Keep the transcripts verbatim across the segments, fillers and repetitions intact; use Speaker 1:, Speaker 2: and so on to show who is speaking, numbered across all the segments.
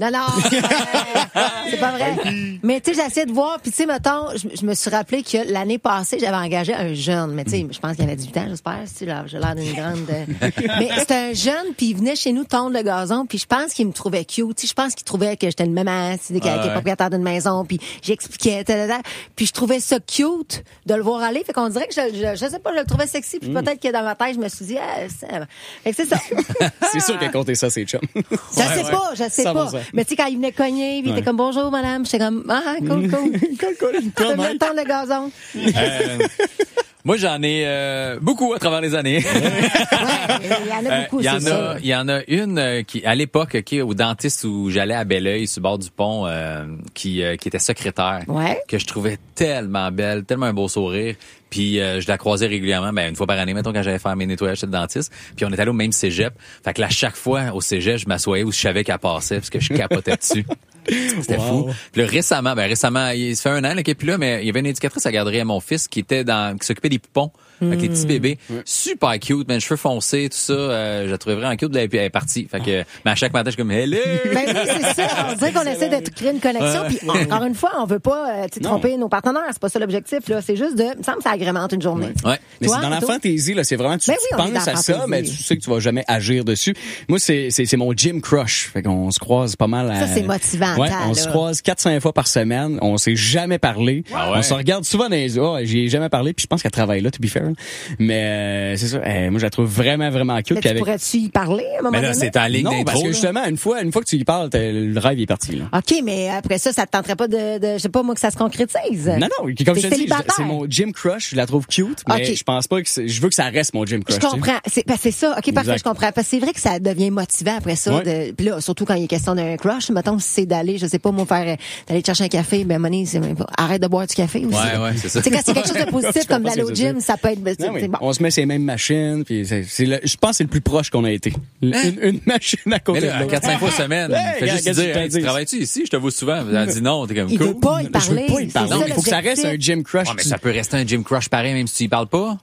Speaker 1: Non, non, c'est pas vrai. Mais tu sais, j'essaie de voir, puis tu sais, mettons, je, je me suis rappelé que l'année passée, j'avais engagé un jeune, mais tu sais, je pense qu'il avait dix-huit ans, j'espère, si là, j'ai l'air d'une grande... mais c'était un jeune, puis il venait chez nous tondre le gazon, puis je pense qu'il me trouvait cute, tu sais, je pense qu'il trouvait que j'étais une maman, tu sais, qui était propriétaire d'une maison, puis j'expliquais, tadada, puis je trouvais ça cute de le voir aller, fait qu'on dirait que je, je, je sais pas, je le trouvais sexy, puis mm. peut-être que dans ma tête, je me suis dit, ah, c'est... Fait que c'est ça.
Speaker 2: C'est sûr qu'elle comptait ça, c'est chum.
Speaker 1: Je ouais, sais ouais. pas, je sais pas. Mais tu sais, quand il venait cogner, puis il ouais. était comme bonjour madame, j'étais comme ah cool cool cool cool. Tu me le temps le gazon.
Speaker 3: Euh, moi j'en ai euh, beaucoup à travers les années.
Speaker 1: Ouais, il y en a beaucoup.
Speaker 3: Il euh, y en
Speaker 1: c'est
Speaker 3: a, il y en a une euh, qui à l'époque qui au dentiste où j'allais à Belleuil sur le bord du pont, euh, qui euh, qui était secrétaire,
Speaker 1: ouais.
Speaker 3: que je trouvais tellement belle, tellement un beau sourire. Puis euh, je la croisais régulièrement, ben une fois par année, mettons, quand j'allais faire mes nettoyages chez le dentiste. Puis on est allé au même cégep. Fait que là, chaque fois au cégep, je m'assoyais où je savais qu'elle passait parce que je capotais dessus. C'était wow. fou. Puis là, récemment, ben récemment, il se fait un an là, qu'il est plus là, mais il y avait une éducatrice à garderie à mon fils qui était dans, qui s'occupait des poupons avec mmh. les petits bébés. Ouais. Super cute, ben cheveux foncés, tout ça. Euh, je la trouvais vraiment cute. Puis elle est partie. Fait que, mais à chaque matin, je suis comme hello.
Speaker 1: Ben oui, c'est ça. On dirait qu'on essaie de créer une connexion. Puis encore une fois, on veut pas euh, tromper nos partenaires. C'est pas ça l'objectif. Là, c'est juste de, il me semble que ça agrémente une journée.
Speaker 3: Ouais. ouais.
Speaker 2: Mais toi, c'est dans la fantaisie là. C'est vraiment tu, ben oui, tu penses à ça, mais tu sais que tu vas jamais agir dessus. Moi, c'est c'est c'est mon gym crush. Fait qu'on se croise pas mal. À...
Speaker 1: Ça c'est motivant.
Speaker 2: Ouais,
Speaker 1: on
Speaker 2: là. se croise quatre cinq fois par semaine. On s'est jamais parlé.
Speaker 3: Ah ouais.
Speaker 2: On se regarde souvent dans les yeux. Oh, j'ai jamais parlé. Puis je pense qu'elle travaille là, to be fair. Mais euh, c'est ça. Euh, moi, je la trouve vraiment vraiment cute.
Speaker 1: Mais tu
Speaker 2: avec...
Speaker 1: pourrais-tu y parler à un moment
Speaker 3: mais là,
Speaker 1: donné?
Speaker 3: c'est en ligne
Speaker 2: non, parce que
Speaker 3: là.
Speaker 2: justement, une fois, une fois que tu y parles, le rêve est parti. Là.
Speaker 1: Ok, mais après ça, ça te tenterait pas de, de, je sais pas moi, que ça se concrétise?
Speaker 2: Non, non. Comme je te dis, c'est mon gym crush. Je la trouve cute, mais okay. je pense pas que c'est, je veux que ça reste mon gym crush.
Speaker 1: Je comprends. C'est, ben, c'est ça. Ok, parfait. Je comprends. Parce que c'est vrai que ça devient motivant après ça.
Speaker 2: Ouais.
Speaker 1: De, puis là, surtout quand il est question d'un crush. Mettons, si c'est d'aller, je sais pas moi, faire, d'aller chercher un café, ben, money, c'est même pas, arrête de boire du café aussi.
Speaker 3: Ouais, ouais, c'est ça.
Speaker 1: C'est quand c'est quelque chose de positif comme d'aller au gym, ça peut être, c'est,
Speaker 2: non,
Speaker 1: c'est bon.
Speaker 2: On se met ces mêmes machines, puis c'est, c'est le, je pense que c'est le plus proche qu'on a été. Une,
Speaker 3: hein?
Speaker 2: une machine à côté
Speaker 3: mais là,
Speaker 2: de l'autre.
Speaker 3: quatre cinq fois semaine.
Speaker 2: Hey,
Speaker 3: fais juste dire, hey,
Speaker 2: tu
Speaker 3: tu travailles-tu ici? Je te vois souvent. Elle dit non, t'es comme
Speaker 1: il
Speaker 3: cool.
Speaker 1: Veut pas y parler.
Speaker 2: Je veux pas y parler. Non, il faut que ça reste un gym crush.
Speaker 3: Ouais, mais ça peut rester un gym crush pareil, même si tu y parles pas.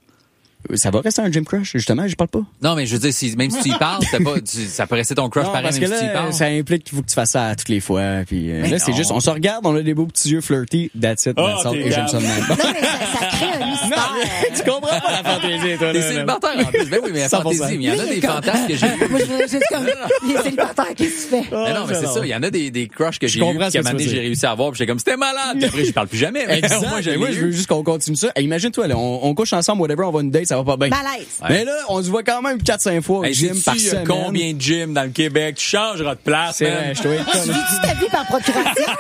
Speaker 2: Ça va rester un gym crush, justement, je parle pas.
Speaker 3: Non, mais je veux dire, si, même si tu y parles, t'as pas, tu, ça peut rester ton crush
Speaker 2: non,
Speaker 3: pareil,
Speaker 2: parce
Speaker 3: même
Speaker 2: que
Speaker 3: si
Speaker 2: là,
Speaker 3: tu y parles.
Speaker 2: Ça implique qu'il faut que tu fasses ça toutes les fois. Puis euh, là, c'est
Speaker 3: non.
Speaker 2: juste, on se regarde, on a des beaux petits yeux flirty, that's it, that's all, et j'aime ça de même.
Speaker 1: Non, mais ça, ça crée un mystère.
Speaker 2: Tu comprends pas la fantaisie, toi, là.
Speaker 3: T'es célibataire, en plus. Ben oui, mais la fantaisie, mais il y en a des fantasmes que j'ai eu.
Speaker 1: Moi, je veux juste comme, les célibataires, qu'est-ce que tu fais?
Speaker 3: Mais non, mais c'est ça. Il y en a des, des crushs que j'ai eu, qu'à un moment donné, j'ai réussi à avoir, puis j'étais comme, c'était malade. Puis après, je parle plus jamais.
Speaker 2: Exact. Moi, je veux juste qu'on continue ça. Imagine-toi, là, on couche ensemble, whatever, on va une date, ça va pas bien.
Speaker 1: Malaise.
Speaker 2: Mais là, on se voit quand même quatre cinq fois au
Speaker 3: hey,
Speaker 2: gym par semaine.
Speaker 3: Combien de gyms dans le Québec? Tu changeras de place,
Speaker 2: c'est vrai, je te
Speaker 1: Tu vis ta vie par procuration?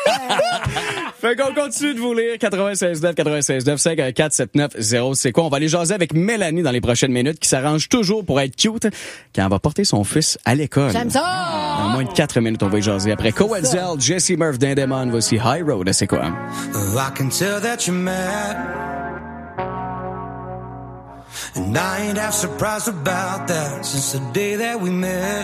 Speaker 2: Fait qu'on continue de vous lire quatre-vingt-seize neuf, quatre-vingt-seize neuf, cinq un quatre sept neuf zéro. C'est quoi? On va aller jaser avec Mélanie dans les prochaines minutes, qui s'arrange toujours pour être cute quand elle va porter son fils à l'école.
Speaker 1: J'aime ça!
Speaker 2: En moins de quatre minutes, on va y jaser. Après Coetzel, Jesse Murph, Dindemon, voici High Road. C'est quoi?
Speaker 4: I can tell that you're mad. And I ain't half surprised about that since the day that we met.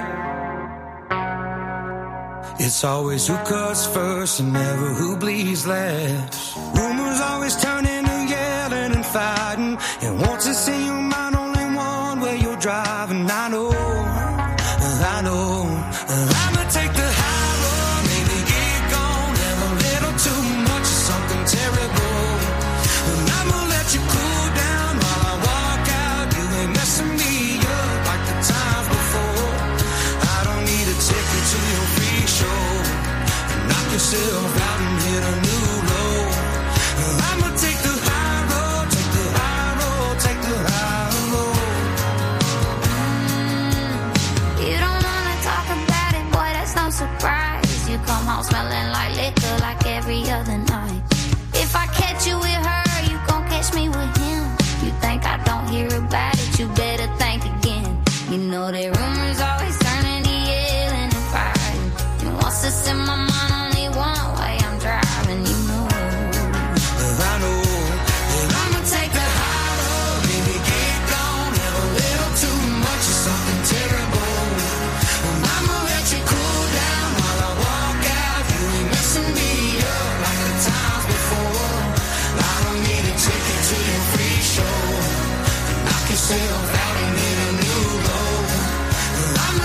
Speaker 4: It's always who cuts first and never who bleeds last. Rumors always turn into yelling and fighting. And once it's in your mind, only one way you're driving. I know, I know, I'ma take the high road, maybe get gone, have a little too much of something terrible. And I'ma let you cool down while I walk out. You ain't messing me up like the times before. I don't need a ticket to your free show. Knock yourself out and hit a new low. I'ma take the high road, take the high road, take the high road.
Speaker 5: You don't wanna talk about it, boy, that's no surprise. You come home smelling like liquor like every other night. If I catch you with her, you gon' catch me with him. You think I don't hear about it, you better think again. You know that rumors always turn into yelling and fighting. And once it's in my mind, only one way I'm driving, you know.
Speaker 4: I know that I'ma take the high road, maybe get gone, have a little too much of something terrible. And I'ma let you cool down while I walk out. You ain't messing me up like the times before. I don't need a ticket to your free show. Knock yourself out and hit a new low. I'ma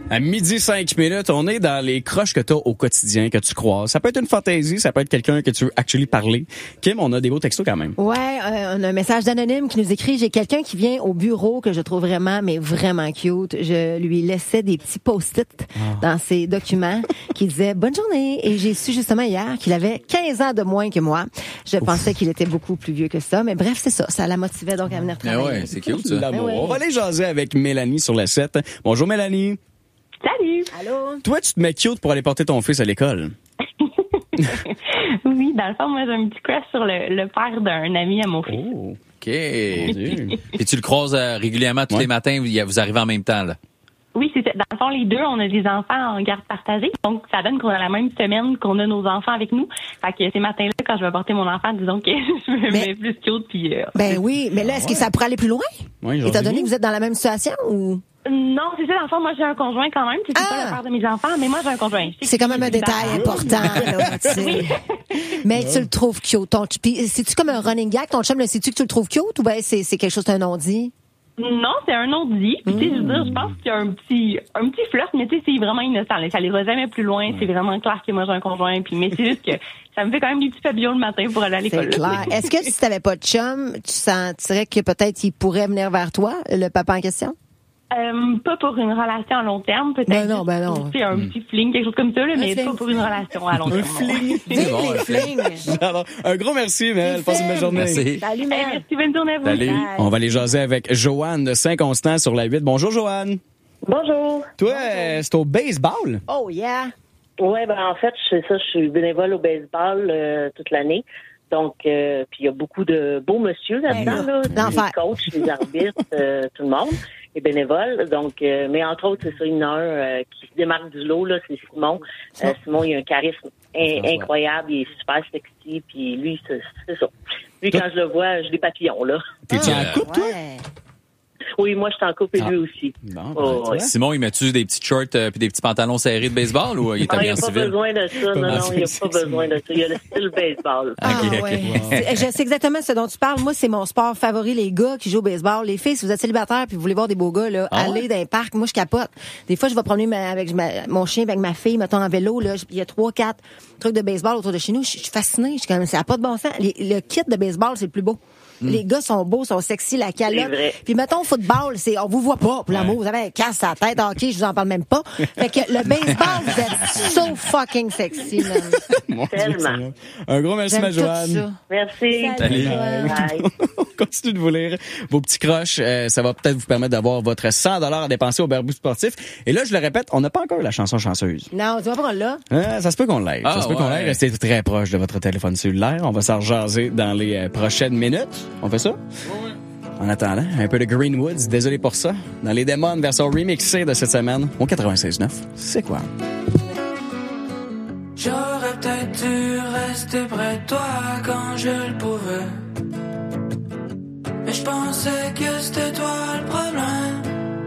Speaker 2: À midi cinq minutes, on est dans les croches que tu as au quotidien, que tu croises. Ça peut être une fantaisie, ça peut être quelqu'un que tu veux actually parler. Kim, on a des beaux textos quand même.
Speaker 1: Ouais, euh, on a un message d'anonyme qui nous écrit « J'ai quelqu'un qui vient au bureau que je trouve vraiment, mais vraiment cute. Je lui laissais des petits post-it oh. dans ses documents qui disaient « Bonne journée ». Et j'ai su justement hier qu'il avait quinze ans de moins que moi. Je Ouf. pensais qu'il était beaucoup plus vieux que ça. Mais bref, c'est ça. Ça la motivait donc à venir travailler.
Speaker 3: Mais ouais, c'est cute ça.
Speaker 2: L'amour.
Speaker 1: Ouais.
Speaker 2: On va aller jaser avec Mélanie sur la sept. Bonjour Mélanie.
Speaker 6: Salut!
Speaker 1: Allô?
Speaker 2: Toi, tu te mets cute pour aller porter ton fils à l'école.
Speaker 6: Oui, dans le fond, moi, j'ai un petit crush sur le, le père d'un ami à mon fils.
Speaker 2: Oh,
Speaker 3: OK. Puis tu le croises euh, régulièrement tous ouais. les matins, vous arrivez en même temps, là?
Speaker 6: Oui, c'est dans le fond, les deux, on a des enfants en garde partagée. Donc, ça donne qu'on a la même semaine qu'on a nos enfants avec nous. Fait que ces matins-là, quand je vais porter mon enfant, disons que je me mets plus cute. Puis, euh,
Speaker 1: ben oui, mais là, est-ce que ça pourrait aller plus loin?
Speaker 2: Oui,
Speaker 1: étant donné que vous êtes dans la même situation ou...
Speaker 6: Non, c'est ça, dans le fond, moi, j'ai un conjoint quand même. C'est ah! pas le père de mes enfants, mais moi, j'ai un conjoint.
Speaker 1: C'est quand même un détail important, là, tu sais. Oui. Mais tu le trouves cute. Ton, puis, c'est-tu comme un running gag? Ton chum, sais-tu que tu le trouves cute ou ben c'est, c'est quelque chose d'un non-dit?
Speaker 6: Non, c'est un non-dit. Puis, tu sais, je veux dire, je pense qu'il y a un petit, un petit flirt, mais tu sais, c'est vraiment innocent. Là. Ça n'ira jamais plus loin. C'est vraiment clair que moi, j'ai un conjoint. Puis, mais c'est juste que ça me fait quand même des petits papillons le matin pour aller à l'école.
Speaker 1: C'est clair. Est-ce que si tu n'avais pas de chum, tu sentirais que peut-être il pourrait venir vers toi, le papa en question?
Speaker 6: Euh, pas pour une relation à long terme, peut-être.
Speaker 1: Ben non, ben non.
Speaker 6: Un mm. petit fling, quelque chose comme ça, là, mais pas pour une relation à long terme.
Speaker 2: Un fling.
Speaker 1: Vive bon, les flings.
Speaker 2: Alors, un gros merci, Mel. Passe une belle journée.
Speaker 3: Merci.
Speaker 6: Salut, Mel. Hey, merci, bonne journée à vous.
Speaker 2: Salut. Bye. On va aller jaser avec Joanne de Saint-Constant sur la huit. Bonjour, Joanne.
Speaker 7: Bonjour.
Speaker 2: Toi,
Speaker 7: Bonjour.
Speaker 2: c'est au baseball?
Speaker 1: Oh, yeah.
Speaker 7: Ouais, ben en fait, c'est ça, je suis bénévole au baseball euh, toute l'année. Donc, euh, puis il y a beaucoup de beaux monsieur là-dedans, là, les coachs, les arbitres, euh, tout le monde, les bénévoles. Donc, euh, mais entre autres, c'est ça, il y en a un euh, qui se démarque du lot, là, c'est Simon. Euh, Simon, il a un charisme in- incroyable, il est super sexy, puis lui, c'est, c'est ça. Lui, quand je le vois, j'ai des papillons, là.
Speaker 2: T'es-tu
Speaker 1: ah,
Speaker 2: en couple,
Speaker 1: ouais.
Speaker 2: toi?
Speaker 7: Oui, moi, je suis en couple et
Speaker 2: ah.
Speaker 7: lui aussi.
Speaker 2: Bon,
Speaker 7: oh,
Speaker 2: ben,
Speaker 7: ouais.
Speaker 3: Simon, il met-tu des petits shorts et euh, des petits pantalons serrés de baseball ou il est
Speaker 7: ah,
Speaker 3: habillé en
Speaker 7: civil? Il n'y a pas besoin de ça. Non, non, il n'y a pas besoin de ça. Il y a le style baseball.
Speaker 1: Ah,
Speaker 3: okay,
Speaker 1: ouais.
Speaker 3: okay.
Speaker 1: Wow. Je sais exactement ce dont tu parles. Moi, c'est mon sport favori, les gars qui jouent au baseball. Les filles, si vous êtes célibataire puis vous voulez voir des beaux gars, là,
Speaker 3: ah,
Speaker 1: allez
Speaker 3: ouais?
Speaker 1: dans les parcs. Moi, je capote. Des fois, je vais promener ma, avec ma, mon chien, avec ma fille, mettons, en vélo. Là, il y a trois, quatre trucs de baseball autour de chez nous. Je suis fascinée. Je suis comme, ça n'a pas de bon sens. Les, le kit de baseball, c'est le plus beau. Mm. Les gars sont beaux, sont sexy, la calotte. Puis mettons football, c'est on vous voit pas pour l'amour, ouais. Vous avez un casse à la tête, hockey, je vous en parle même pas. Fait que le baseball, vous êtes so fucking sexy, man.
Speaker 7: Tellement.
Speaker 2: Un gros merci, ma Joanne.
Speaker 7: Merci.
Speaker 2: Salut.
Speaker 7: Bye.
Speaker 2: On continue de vous lire vos petits croches. Euh, ça va peut-être vous permettre d'avoir votre cent dollars à dépenser au Barbou sportif. Et là, je le répète, on n'a pas encore la chanson chanceuse.
Speaker 1: Non, tu vas pas là.
Speaker 2: Euh, ça se peut qu'on l'aille.
Speaker 3: Ah,
Speaker 2: ça se peut
Speaker 3: ouais.
Speaker 2: qu'on l'aille. Restez très proche de votre téléphone cellulaire. On va s'en rejaser dans les euh, prochaines minutes. On fait ça? Oui. En attendant, un peu de Greenwoods, désolé pour ça. Dans les Démons, version remixée de cette semaine, au quatre-vingt-seize neuf. C'est quoi?
Speaker 8: J'aurais peut-être dû rester près de toi quand je le pouvais. Mais je pensais que c'était toi le problème.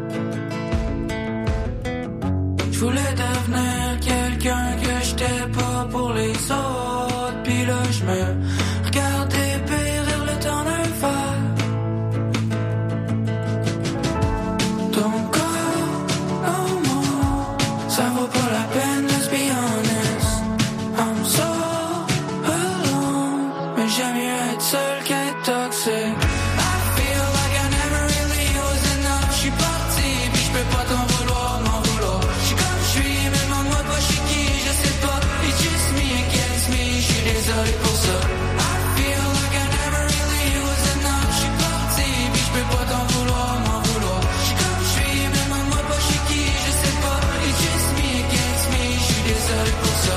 Speaker 8: Je voulais devenir quelqu'un que j'étais pas pour les autres. Puis là, je me regardais périr le temps d'un phare. Ton corps, oh moi, ça vaut pas la peine, let's be honest. I'm so alone, mais j'aime mieux être seul qu'être toxique. I feel like I never really was enough. J'suis parti, puis j'peux pas t'en vouloir, m'en vouloir. J'suis comme j'suis, mais demande-moi pas j'suis qui, je sais pas. It's just me against me, j'suis désolé pour ça. I feel like I never really was enough. J'suis parti, puis j'peux pas t'en vouloir, m'en vouloir. J'suis comme j'suis, mais demande-moi pas j'suis qui, je sais pas. It's just me against me, j'suis désolé pour ça.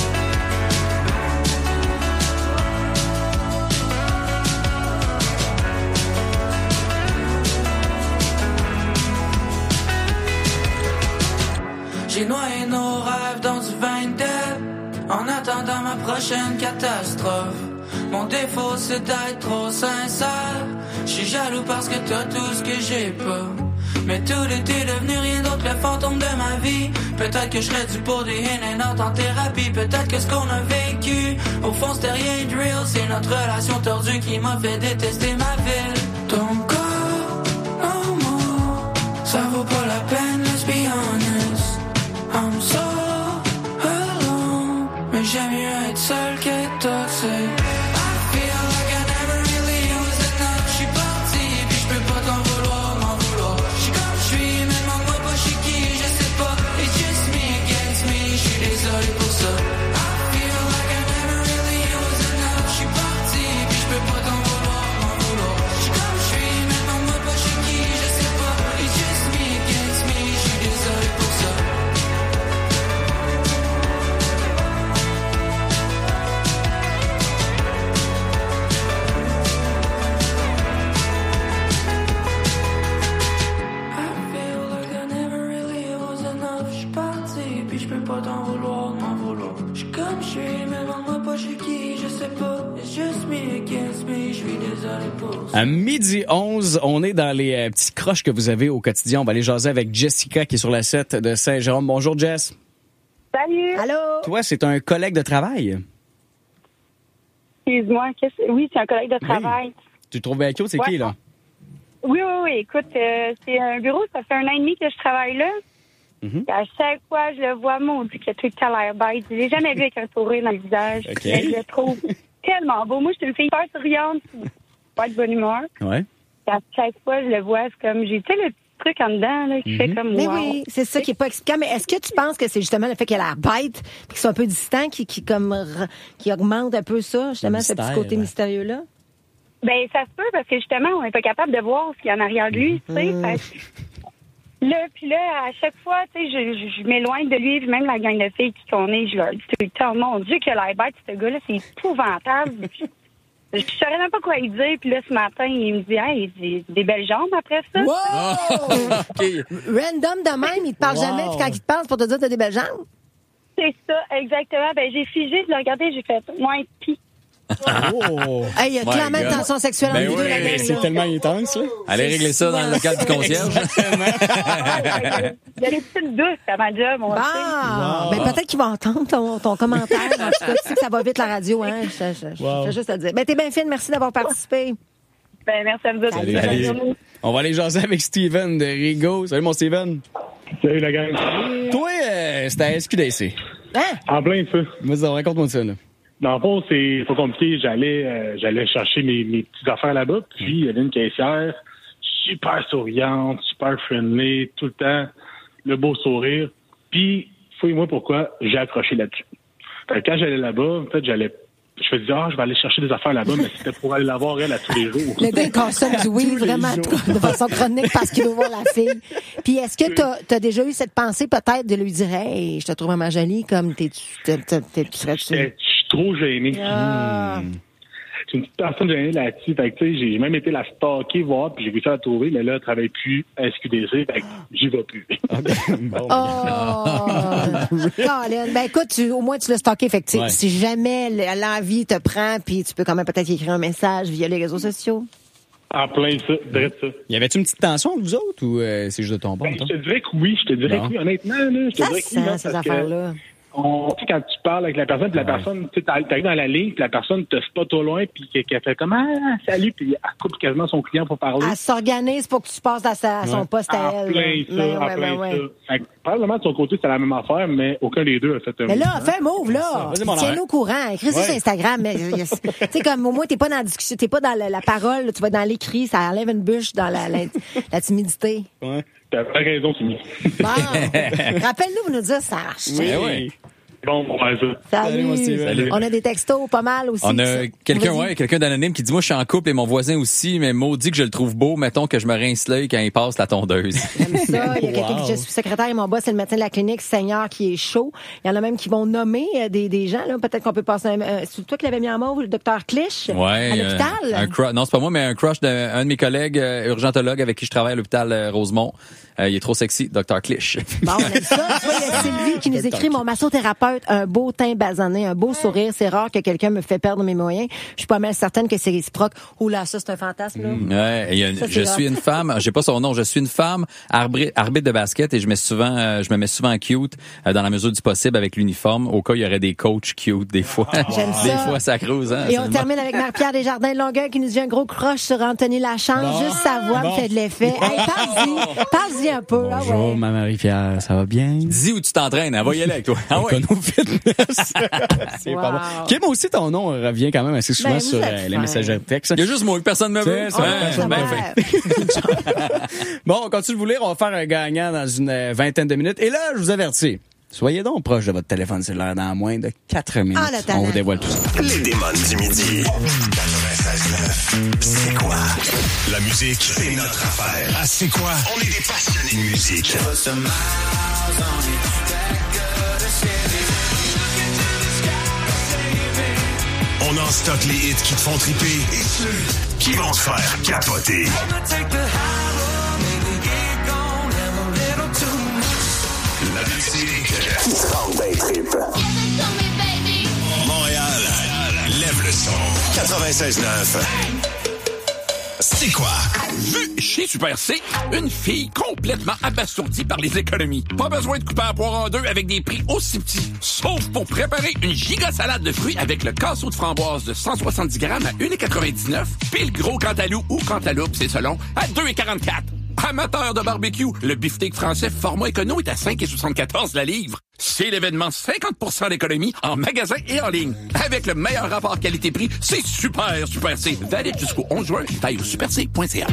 Speaker 8: J'ai noyé nos rêves dans du vin de en attendant ma prochaine catastrophe. Mon défaut c'est d'être trop sincère. J'suis jaloux parce que t'as tout ce que j'ai pas. Mais tout était devenu rien d'autre que le fantôme de ma vie. Peut-être que je serais dû pour des in and out en thérapie. Peut-être que ce qu'on a vécu au fond c'était rien de real. C'est notre relation tordue qui m'a fait détester ma ville. Ton corps, oh moi, ça vaut pas la peine, let's be honest. j'aime mieux être seul qu'être toxique. I feel like I never really used enough. J'suis parti, puis j'peux pas t'en vouloir, m'en vouloir. J'suis comme j'suis, mais demande-moi pas chez qui, je sais pas. It's just me against me, j'suis désolé pour ça. I feel like I never really used enough. J'suis parti, puis j'peux pas t'en vouloir, m'en vouloir. J'suis comme j'suis, mais demande-moi pas chez qui, je sais pas. It's just me against me, j'suis désolé pour ça. Pas t'en vouloir, m'en vouloir. J'suis comme j'suis, mais demande-moi pas chez qui, je sais pas. It's just me against me, j'suis désolé pour ça.
Speaker 2: À midi onze, on est dans les euh, petits croches que vous avez au quotidien. On va aller jaser avec Jessica qui est sur la sept de Saint-Jérôme. Bonjour Jess.
Speaker 9: Salut.
Speaker 1: Allô?
Speaker 2: Toi, c'est un collègue de travail?
Speaker 9: Excuse-moi, qu'est-ce... oui, c'est un collègue de travail.
Speaker 2: Oui. Tu te trouves bien cute, c'est
Speaker 9: ouais.
Speaker 2: qui là?
Speaker 9: Oui, oui, oui. Écoute, euh, c'est un bureau, ça fait un an et demi que je travaille là. Mm-hmm. À chaque fois, je le vois, maudit qu'il a tout le temps l'air bête. Je l'ai jamais vu avec un sourire dans le visage.
Speaker 2: Okay.
Speaker 9: Mais je le trouve tellement beau. Moi, je suis une fille hyper souriante, pas de bonne humeur.
Speaker 2: Ouais.
Speaker 9: Et à chaque fois, je le vois, c'est comme, j'ai tu sais, le petit truc en dedans, là, qui mm-hmm. fait comme,
Speaker 1: mais
Speaker 9: wow.
Speaker 1: oui, c'est ça qui est pas expliquant. Mais est-ce que tu penses que c'est justement le fait qu'il a l'air bête, puis qu'il soit un peu distant, qui, qui, comme, qui augmente un peu ça, justement, ce petit côté mystérieux-là?
Speaker 9: Ben, ça se peut, parce que justement, on n'est pas capable de voir ce qu'il y a en arrière de lui, tu sais.
Speaker 2: Mm-hmm.
Speaker 9: Là, puis là, à chaque fois, tu sais, je, je, je m'éloigne de lui, puis même la gang de filles qui qu'on est, je leur dis tout le temps, mon Dieu, que l'air bête, ce gars-là, c'est épouvantable. Je savais même pas quoi lui dire, puis là, ce matin, il me dit, hey, j'ai des belles jambes après ça.
Speaker 1: Wow! Okay. Random de même, il te parle wow. jamais, puis quand il te parle, c'est pour te dire que t'as des belles jambes?
Speaker 9: C'est ça, exactement. Ben, j'ai figé de le regarder, j'ai fait, moi, pis.
Speaker 2: Oh.
Speaker 1: Hey, il y a clairement une tension sexuelle
Speaker 2: ben
Speaker 1: entre
Speaker 2: oui,
Speaker 1: les deux, la gang.
Speaker 2: C'est tellement intense, là.
Speaker 3: Allez régler ça dans le local du concierge.
Speaker 9: Il y a des petites douces à ma job, on
Speaker 1: bon. wow. Ben, peut-être qu'ils vont entendre ton, ton commentaire. En tout cas, tu sais que ça va vite, la radio, hein. Je, je, je, wow. je, je juste te dire. Ben, t'es bien fine, merci d'avoir participé.
Speaker 9: Ben, merci à vous.
Speaker 2: Salut, Salut. On va aller jaser avec Steven de Rigaud. Salut, mon Steven.
Speaker 10: Salut, la gang.
Speaker 2: Toi, euh, c'était à S Q D C.
Speaker 1: Hein?
Speaker 10: En plein ça.
Speaker 2: Vas-y, raconte-moi ça, là.
Speaker 10: Dans le fond, c'est pas compliqué. J'allais euh, j'allais chercher mes, mes petites affaires là-bas. Puis, il y avait une caissière super souriante, super friendly, tout le temps, le beau sourire. Puis, fouille-moi pourquoi, j'ai accroché là-dessus. Fait que quand j'allais là-bas, en fait, j'allais... Je me disais, ah, je vais aller chercher des affaires là-bas, mais c'était pour aller la voir, elle, à tous les jours.
Speaker 1: Le gars, il consomme du weed, vraiment, de façon chronique, parce qu'il veut voir la fille. Puis, est-ce que t'as, t'as déjà eu cette pensée, peut-être, de lui dire, hey, je te trouve vraiment jolie, comme t'es, t'es, t'es, t'es, tu serais-tu...
Speaker 10: Je suis trop gêné. Ah. Hmm. Je suis une petite personne gênée là-dessus. Fait que, tu sais, j'ai même été la stalker, voir, puis j'ai réussi à la trouver, mais là, elle travaille plus à S Q D C, fait que j'y vais plus.
Speaker 1: bon. Oh! Colin, ben écoute, tu, au moins, tu l'as stalké, fait que, ouais. si jamais l'envie te prend, puis tu peux quand même peut-être écrire un message via les réseaux sociaux.
Speaker 10: En plein ça, direct ça.
Speaker 2: Y avait-tu une petite tension entre vous autres, ou euh, c'est juste de ton bord?
Speaker 10: Ben, je te dirais que oui, je te dirais bon. que oui, honnêtement, là, je te
Speaker 1: ça
Speaker 10: dirais
Speaker 1: sent,
Speaker 10: que oui.
Speaker 1: ces affaires-là.
Speaker 10: On, tu sais, quand tu parles avec la personne, puis la ouais. personne, tu sais, t'arrives dans la ligne, puis la personne te spot au loin, puis qu'elle fait comme, ah, salut, puis elle coupe quasiment son client pour parler.
Speaker 1: Elle s'organise pour que tu passes à, sa, à son ouais. poste à
Speaker 10: en
Speaker 1: elle.
Speaker 10: Plein ça,
Speaker 1: mais,
Speaker 10: en
Speaker 1: ouais,
Speaker 10: plein
Speaker 1: ouais,
Speaker 10: ça.
Speaker 1: ouais.
Speaker 10: Fait que, probablement de son côté, c'est la même affaire, mais aucun des deux a fait un
Speaker 1: Mais là, fais un move, là. Tiens-nous au courant. Écris-le ouais. sur Instagram. Tu sais, comme au moins, t'es pas dans la discussion, t'es pas dans la, la parole, là, tu vas dans l'écrit, ça enlève une bûche dans la, la, la timidité.
Speaker 10: Ouais. T'as pas raison, Timmy.
Speaker 1: Bon. Rappelle-nous pour nous dire ça marche.
Speaker 10: Oui, oui. Bon, on va ça.
Speaker 1: Salut. Salut, Salut. On a des textos pas mal aussi.
Speaker 3: On a quelqu'un, ouais, quelqu'un d'anonyme qui dit, moi, je suis en couple et mon voisin aussi, mais maudit que je le trouve beau. Mettons que je me rince l'œil quand il passe la tondeuse.
Speaker 1: J'aime ça. Il y a quelqu'un wow. qui dit, je suis secrétaire et mon boss, c'est le médecin de la clinique, Seigneur, qui est chaud. Il y en a même qui vont nommer des, des gens, là. Peut-être qu'on peut passer un, euh, c'est toi qui l'avais mis en mauve, le docteur Clich.
Speaker 3: Ouais.
Speaker 1: À l'hôpital.
Speaker 3: Euh, un crush, non, c'est pas moi, mais un crush d'un de mes collègues, euh, urgentologue avec qui je travaille à l'hôpital euh, Rosemont. Euh, il est trop sexy, docteur Clich.
Speaker 1: Bon, on aime ça. Tu vois, il y a Sylvie qui nous écrit, mon massothérapeute, un beau teint basané, un beau sourire. C'est rare que quelqu'un me fait perdre mes moyens. Je suis pas mal certaine que c'est réciproque. Ouh là, ça, c'est un fantasme, là.
Speaker 3: Mmh, ouais, il y a une,
Speaker 1: ça,
Speaker 3: je suis une femme, j'ai pas son nom, je suis une femme arbitre, arbitre de basket et je mets souvent, euh, je me mets souvent cute euh, dans la mesure du possible avec l'uniforme. Au cas, il y aurait des coachs cute, des fois.
Speaker 1: J'aime
Speaker 3: des
Speaker 1: ça.
Speaker 3: fois, ça crouse, hein.
Speaker 1: Et on termine avec Marie-Pierre Desjardins de Longueuil qui nous dit un gros crush sur Anthony Lachance. Bon. Juste sa voix bon. me fait de l'effet. Hey, parle-y. Parle-y Vas-y un peu.
Speaker 2: Bonjour,
Speaker 1: ah ouais.
Speaker 2: ma Marie-Pierre, ça va bien?
Speaker 3: Dis où tu t'entraînes, elle va y aller avec toi. Ah ouais.
Speaker 2: Econo Fitness. C'est
Speaker 1: Wow.
Speaker 2: pas bon. Kim, aussi, ton nom revient quand même assez souvent
Speaker 1: Ben,
Speaker 2: sur
Speaker 1: vous êtes
Speaker 2: euh, les
Speaker 1: fin.
Speaker 2: messageries textes.
Speaker 3: Il y a juste moi que personne ne me veut.
Speaker 2: C'est ça,
Speaker 3: Ouais,
Speaker 2: personne
Speaker 3: ben
Speaker 2: me
Speaker 3: fait.
Speaker 2: Bon, on continue de vous lire. On va faire un gagnant dans une euh, vingtaine de minutes. Et là, je vous avertis. Soyez donc proche de votre téléphone cellulaire dans moins de quatre minutes.
Speaker 1: Ah, le talent.
Speaker 2: On vous dévoile tout ça.
Speaker 11: Les démons du midi. quatre-vingt-seize neuf. C'est quoi? La musique, c'est notre affaire. Ah, c'est quoi? On est des passionnés de musique. On en stocke les hits qui te font triper et ceux qui vont te faire capoter. La musique qui te rend bien trip. Montréal, lève le son. quatre-vingt-seize neuf. C'est quoi?
Speaker 12: Vu chez Super C, une fille complètement abasourdie par les économies. Pas besoin de couper à poire en deux avec des prix aussi petits. Sauf pour préparer une giga salade de fruits avec le casseau de framboise de cent soixante-dix grammes à un virgule quatre-vingt-dix-neuf, puis le gros cantalou ou cantaloupe, c'est selon, à deux virgule quarante-quatre. Amateur de barbecue, le beefsteak français format écono est à cinq virgule soixante-quatorze la livre. C'est l'événement cinquante pour cent d'économie en magasin et en ligne. Avec le meilleur rapport qualité-prix, c'est super, Super C. Valide jusqu'au onze juin. Taille au super c point c a.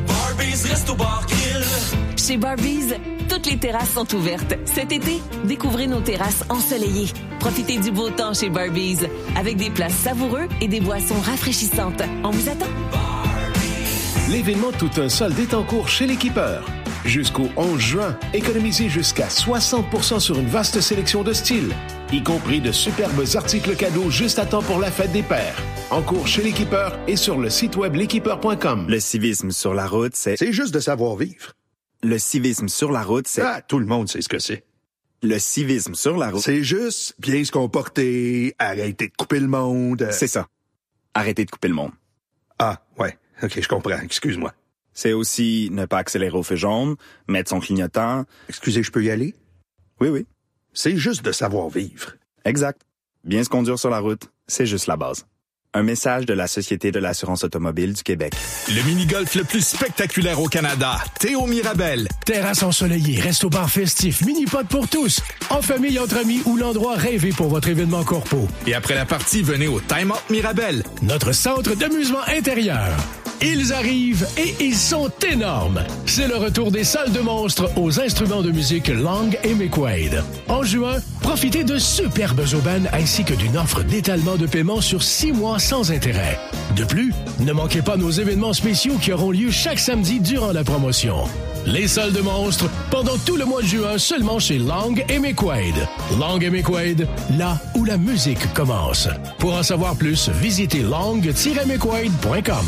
Speaker 13: Chez Barbies, toutes les terrasses sont ouvertes. Cet été, découvrez nos terrasses ensoleillées. Profitez du beau temps chez Barbies, avec des plats savoureux et des boissons rafraîchissantes. On vous attend.
Speaker 14: L'événement Tout un solde est en cours chez l'Équipeur. Jusqu'au onze juin, économisez jusqu'à soixante pour cent sur une vaste sélection de styles, y compris de superbes articles cadeaux juste à temps pour la fête des pères. En cours chez l'Équipeur et sur le site web l'équipeur point com.
Speaker 15: Le civisme sur la route, c'est...
Speaker 16: C'est juste de savoir vivre.
Speaker 15: Le civisme sur la route, c'est...
Speaker 16: Ah, tout le monde sait ce que c'est.
Speaker 15: Le civisme sur la route...
Speaker 16: C'est juste bien se comporter, arrêter de couper le monde.
Speaker 15: C'est ça. Arrêter de couper le monde.
Speaker 16: Ah, ouais. OK, je comprends. Excuse-moi.
Speaker 15: C'est aussi ne pas accélérer au feu jaune, mettre son clignotant.
Speaker 16: Excusez, je peux y aller?
Speaker 15: Oui, oui.
Speaker 16: C'est juste de savoir vivre.
Speaker 15: Exact. Bien se conduire sur la route, c'est juste la base. Un message de la Société de l'assurance automobile du Québec.
Speaker 11: Le mini-golf le plus spectaculaire au Canada. Théo Mirabel.
Speaker 17: Terrasse ensoleillée, resto-bar festif, mini-pod pour tous. En famille, entre amis ou l'endroit rêvé pour votre événement corpo.
Speaker 11: Et après la partie, venez au Time Out Mirabel.
Speaker 17: Notre centre d'amusement intérieur. Ils arrivent et ils sont énormes. C'est le retour des salles de monstres aux instruments de musique Lang et McQuaid. En juin, profitez de superbes aubaines ainsi que d'une offre d'étalement de paiement sur six mois sans intérêt. De plus, ne manquez pas nos événements spéciaux qui auront lieu chaque samedi durant la promotion. Les salles de monstres, pendant tout le mois de juin, seulement chez Lang et McQuaid. Lang et McQuaid, là où la musique commence. Pour en savoir plus, visitez lang tiret mcquaid point com.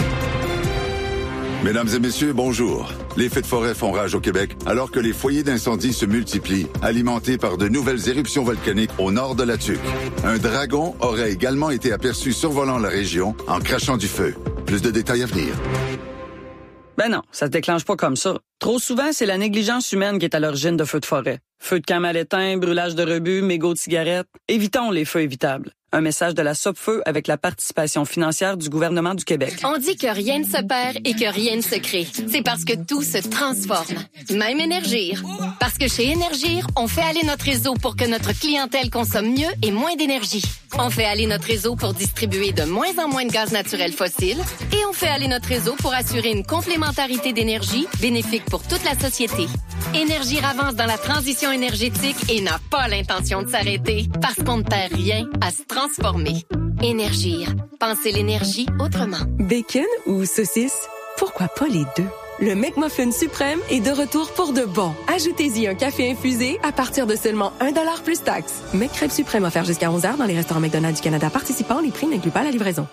Speaker 18: Mesdames et messieurs, bonjour. Les feux de forêt font rage au Québec, alors que les foyers d'incendie se multiplient, alimentés par de nouvelles éruptions volcaniques au nord de la Tuque. Un dragon aurait également été aperçu survolant la région en crachant du feu. Plus de détails à venir.
Speaker 19: Ben non, ça se déclenche pas comme ça. Trop souvent, c'est la négligence humaine qui est à l'origine de feux de forêt. Feux de camp mal éteints, brûlage de rebut, mégots de cigarettes. Évitons les feux évitables. Un message de la Sopfeu avec la participation financière du gouvernement du Québec.
Speaker 20: On dit que rien ne se perd et que rien ne se crée. C'est parce que tout se transforme. Même Énergir. Parce que chez Énergir, on fait aller notre réseau pour que notre clientèle consomme mieux et moins d'énergie. On fait aller notre réseau pour distribuer de moins en moins de gaz naturel fossile. Et on fait aller notre réseau pour assurer une complémentarité d'énergie bénéfique pour toute la société. Énergir avance dans la transition énergétique et n'a pas l'intention de s'arrêter parce qu'on ne perd rien à se transformer. Énergir. Pensez l'énergie autrement.
Speaker 21: Bacon ou saucisse? Pourquoi pas les deux? Le McMuffin suprême est de retour pour de bon. Ajoutez-y un café infusé à partir de seulement un dollar plus taxe. McCrêpe suprême offert jusqu'à onze heures dans les restaurants McDonald's du Canada participants. Les prix n'incluent pas la livraison.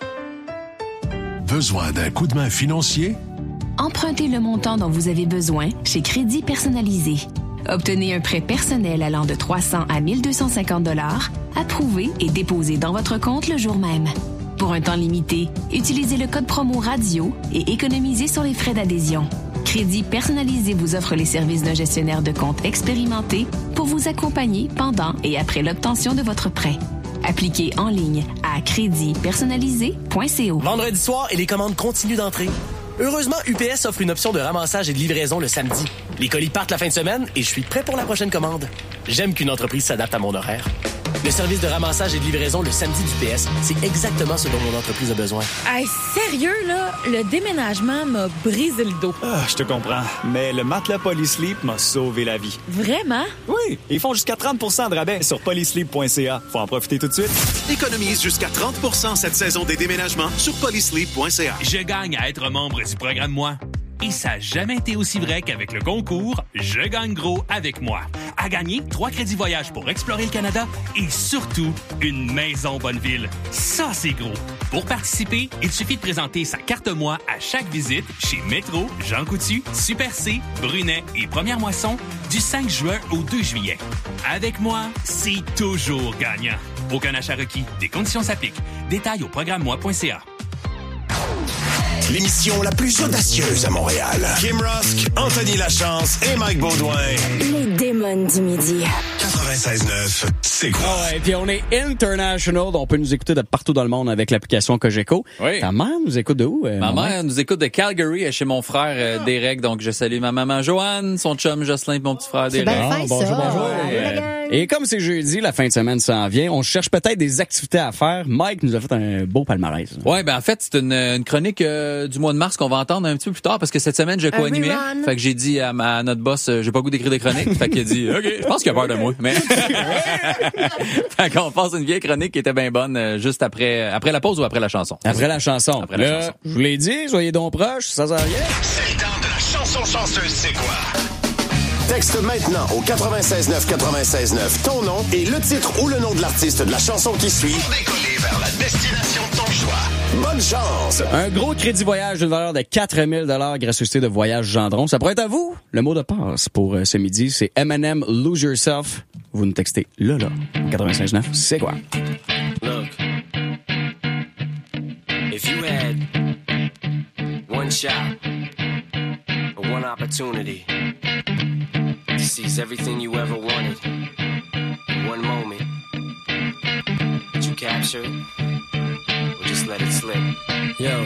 Speaker 17: Besoin d'un coup de main financier?
Speaker 22: Empruntez le montant dont vous avez besoin chez Crédit Personnalisé. Obtenez un prêt personnel allant de trois cents à mille deux cent cinquante dollars, approuvé et déposé dans votre compte le jour même. Pour un temps limité, utilisez le code promo radio et économisez sur les frais d'adhésion. Crédit Personnalisé vous offre les services d'un gestionnaire de compte expérimenté pour vous accompagner pendant et après l'obtention de votre prêt. Appliquez en ligne à crédit personnalisé point co.
Speaker 23: Vendredi soir et les commandes continuent d'entrer. Heureusement, U P S offre une option de ramassage et de livraison le samedi.
Speaker 4: Les colis partent la fin de semaine et je suis prêt pour la prochaine commande. J'aime qu'une entreprise s'adapte à mon horaire. Le service de ramassage et de livraison le samedi du P S, c'est exactement ce dont mon entreprise a besoin.
Speaker 5: Hey, sérieux, là? Le déménagement m'a brisé le dos.
Speaker 23: Ah, je te comprends. Mais le matelas Polysleep m'a sauvé la vie.
Speaker 5: Vraiment?
Speaker 23: Oui, ils font jusqu'à trente pour cent de rabais sur polysleep point c a. Faut en profiter tout de suite.
Speaker 24: Économise jusqu'à trente pour cent cette saison des déménagements sur polysleep point c a.
Speaker 25: Je gagne à être membre du programme Moi. Et ça n'a jamais été aussi vrai qu'avec le concours Je gagne gros avec moi. À gagner, trois crédits voyage pour explorer le Canada et surtout, une maison Bonneville. Ça, c'est gros. Pour participer, il suffit de présenter sa carte Moi à chaque visite chez Métro, Jean Coutu, Super C, Brunet et Première Moisson du cinq juin au deux juillet. Avec moi, c'est toujours gagnant. Aucun achat requis. Des conditions s'appliquent. Détails au programme moi point c a.
Speaker 11: L'émission la plus audacieuse à Montréal. Kim Rusk, Anthony Lachance et Mike Baudouin.
Speaker 26: Les démons du midi.
Speaker 11: quatre-vingt-seize neuf, c'est quoi?
Speaker 2: Ah ouais, puis on est international, on peut nous écouter de partout dans le monde avec l'application Cogeco.
Speaker 3: Oui.
Speaker 2: Ta mère nous écoute de où? Euh,
Speaker 3: ma
Speaker 2: maman?
Speaker 3: mère nous écoute de Calgary, chez mon frère euh, ah. Derek, donc je salue ma maman Joanne, son chum Jocelyn et mon petit frère Derek.
Speaker 1: C'est bien fin,
Speaker 2: ah, bonjour,
Speaker 1: ça.
Speaker 2: bonjour.
Speaker 1: Allez,
Speaker 2: Euh,
Speaker 1: la gang.
Speaker 2: Et comme c'est jeudi, la fin de semaine s'en vient, on cherche peut-être des activités à faire. Mike nous a fait un beau palmarès.
Speaker 3: Ouais, ben en fait, c'est une, une chronique euh, du mois de mars qu'on va entendre un petit peu plus tard parce que cette semaine, je co-animais. Fait que j'ai dit à, ma, à notre boss, euh, j'ai pas goût d'écrire des chroniques. Fait qu'il a dit, OK, je pense qu'il a peur de moi. Mais fait qu'on passe une vieille chronique qui était bien bonne euh, juste après après la pause ou après la chanson.
Speaker 2: Après la chanson.
Speaker 3: Après la
Speaker 2: Là,
Speaker 3: chanson.
Speaker 2: je vous l'ai dit, soyez donc proches, ça s'en vient.
Speaker 11: C'est le temps de la chanson chanceuse, c'est quoi? Texte maintenant au quatre-vingt-seize neuf quatre-vingt-seize neuf ton nom et le titre ou le nom de l'artiste de la chanson qui suit pour décoller vers la destination de ton choix. Bonne chance!
Speaker 2: Un gros crédit voyage d'une valeur de quatre mille dollars gracieuseté de Voyage Gendron. Ça pourrait être à vous. Le mot de passe pour euh, ce midi, c'est M and M Lose Yourself. Vous nous textez là, là. quatre-vingt-seize neuf, c'est quoi?
Speaker 27: Look, if you had one shot or one opportunity to seize everything you ever wanted in one moment, would you capture it or just let it slip? Yo.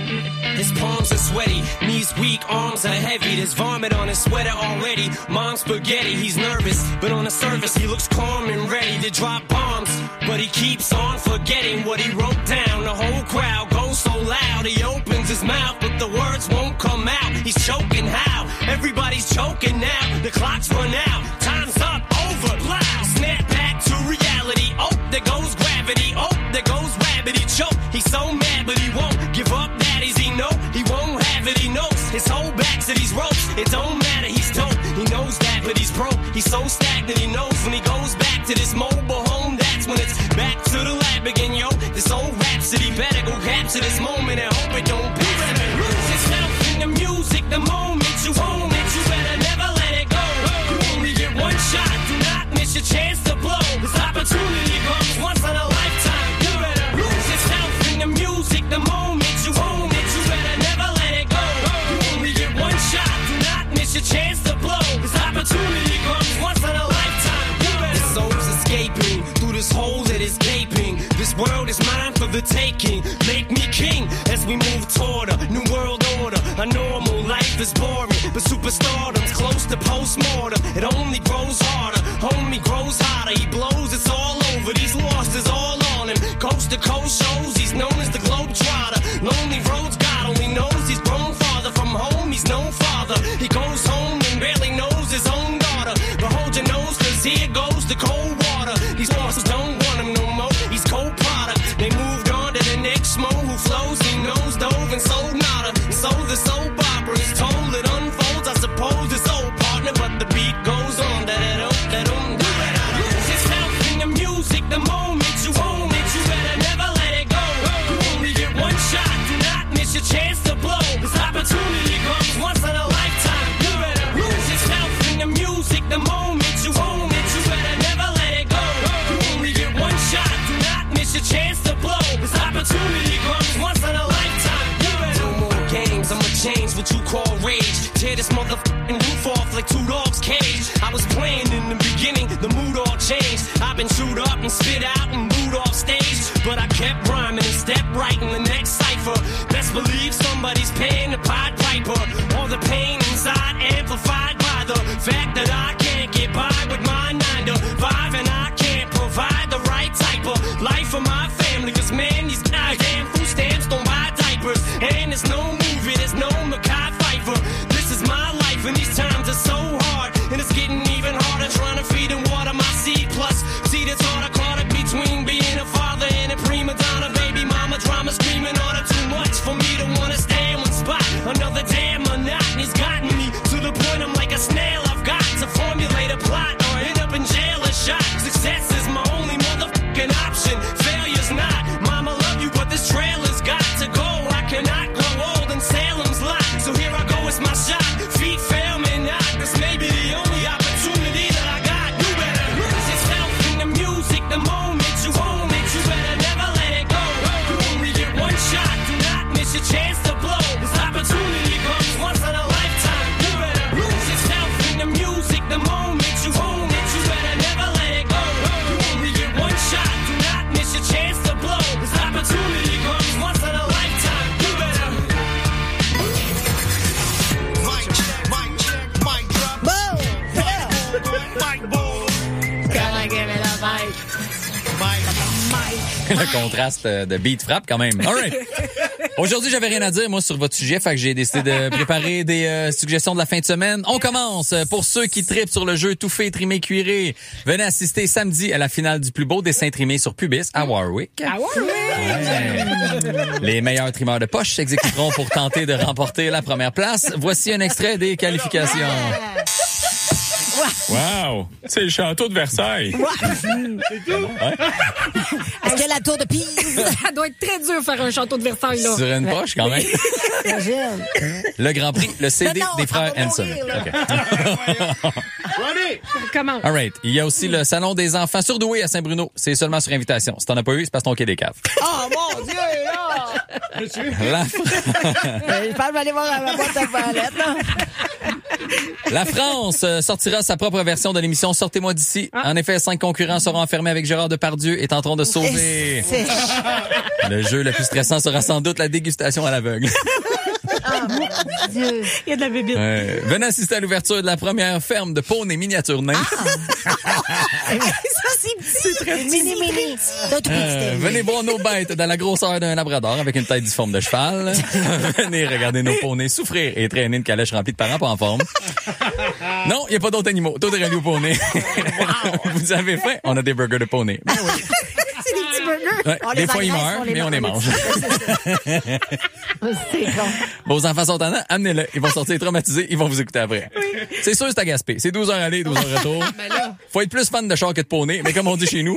Speaker 8: His palms are sweaty, knees weak, arms are heavy. There's vomit on his sweater already. Mom's spaghetti, he's nervous, but on the surface he looks calm and ready to drop bombs. But he keeps on forgetting what he wrote down. The whole crowd goes so loud, he opens his mouth, but the words won't come out. He's choking how? Everybody's choking now. The clock's run out, time's up, over, loud. Snap back to reality. Oh, there goes gravity. Oh, there goes rabbit. He choke. He's so mad, but he won't give up. That is he know he won't have it. He knows his whole back to these ropes. It don't matter. He's dope. He knows that, but he's broke. He's so stagnant. He knows when he goes back to this mobile home. That's when it's back to the lab again, yo. This old rhapsody better go capture this moment and hope it don't pass. You better lose yourself in the music. The moment you own it, you better never let it go. You only get one shot. Do not miss your chance to blow. This opportunity comes once in a lifetime. You better lose yourself in the music. The moment you own it, you better never let it go. You only get one shot. Do not miss your chance to blow. This opportunity comes once in a lifetime. You better. The soul's escaping through this hole that is gaping. This world is mine for the taking. Make me king as we move toward a new world order. A normal life is boring, but superstardom's close to postmortem. It only grows harder, homie grows hotter. He blows, it's all over. These losses all on him. Coast to coast shows, he's known as the Globetrotter. Lonely roads, God only knows he's grown farther from home. He's no father. He goes home and barely knows his own daughter. But hold your nose, cause here goes the cold water. These losses don't want him no more. He's cold product. They moved on to the next mo who flows. He knows dove and sold nada. And so the soap opera is told. It unfolds. I suppose it's old partner, but the beat goes on. Da da da da da. You better lose yourself in the music. The moment you own it, you better never let it go. You only get one shot. Do not miss your chance to blow. This opportunity comes once in a lifetime. You better lose yourself in the music. The moment you own it, you better never let it go. You only get one shot. Do not miss your chance to blow. This opportunity comes once in a lifetime. You better. No more games. I'ma change what you call rage. Tear this motherfucking roof off like two dogs' cage. I was playing in the beginning, the mood all changed. I've been chewed up and spit out and booed off stage, but I kept rhyming and stepped right in the next cipher. Best believe somebody's paying the Pied Piper. All the pain inside amplified by the
Speaker 3: Le contraste de beat frappe quand même. All right. Aujourd'hui, j'avais rien à dire, moi, sur votre sujet, fait que j'ai décidé de préparer des euh, suggestions de la fin de semaine. On commence. Pour ceux qui trippent sur le jeu Tout fait trimé cuiré, venez assister samedi à la finale du plus beau dessin trimé sur Pubis à Warwick.
Speaker 5: À Warwick!
Speaker 3: Ouais. Les meilleurs trimeurs de poche s'exécuteront pour tenter de remporter la première place. Voici un extrait des qualifications.
Speaker 6: Wow! C'est le château de Versailles.
Speaker 1: C'est tout?
Speaker 3: Ouais.
Speaker 1: Est-ce que la tour de Pise?
Speaker 5: Ça doit être très dur faire un château de Versailles, là.
Speaker 3: Sur une poche, quand même.
Speaker 1: Imagine.
Speaker 3: Le Grand Prix, le C D
Speaker 1: Non, non,
Speaker 3: des frères
Speaker 1: ça va
Speaker 3: Hanson.
Speaker 1: mourir, là.
Speaker 3: OK.
Speaker 5: Comment?
Speaker 3: All right. Il y a aussi le salon des enfants surdoués à Saint-Bruno. C'est seulement sur invitation. Si t'en as pas eu, c'est parce que ton quai des caves.
Speaker 1: Oh, mon Dieu, là!
Speaker 3: La...
Speaker 1: Je pense que je vais aller voir ma boîte à toilette, là.
Speaker 3: La France euh, sortira sa propre version de l'émission Sortez-moi d'ici.
Speaker 5: Ah.
Speaker 3: En effet, cinq concurrents seront enfermés avec Gérard Depardieu et tenteront de sauver.
Speaker 1: C'est-
Speaker 3: Le jeu le plus stressant sera sans doute la dégustation à l'aveugle.
Speaker 1: Oh, mon Dieu.
Speaker 5: Il y a de la bébite.
Speaker 3: Ouais. Venez assister à l'ouverture de la première ferme de poney miniature nain.
Speaker 1: Ça, c'est petit. C'est très petit. Mini, mini. C'est tout
Speaker 3: Euh,
Speaker 1: petit.
Speaker 3: venez voir nos bêtes dans la grosseur d'un labrador avec une tête difforme de cheval. Venez regarder nos poneys souffrir et traîner une calèche remplie de parents pas en forme. Non, il n'y a pas d'autres animaux. Tout est relié au poney. Vous avez faim? On a des burgers de poney.
Speaker 1: C'est des petits burgers.
Speaker 3: Ouais,
Speaker 1: On
Speaker 3: des
Speaker 1: les
Speaker 3: fois, ils
Speaker 1: engraisse,
Speaker 3: meurent,
Speaker 1: on les
Speaker 3: mais on les mange.
Speaker 1: C'est con.
Speaker 3: Vos enfants sont tannants, amenez-les. Ils vont sortir traumatisés, ils vont vous écouter après. C'est sûr, c'est à gaspé. C'est douze heures aller, douze heures retour. Faut être plus fan de char que de poney, mais comme on dit chez nous...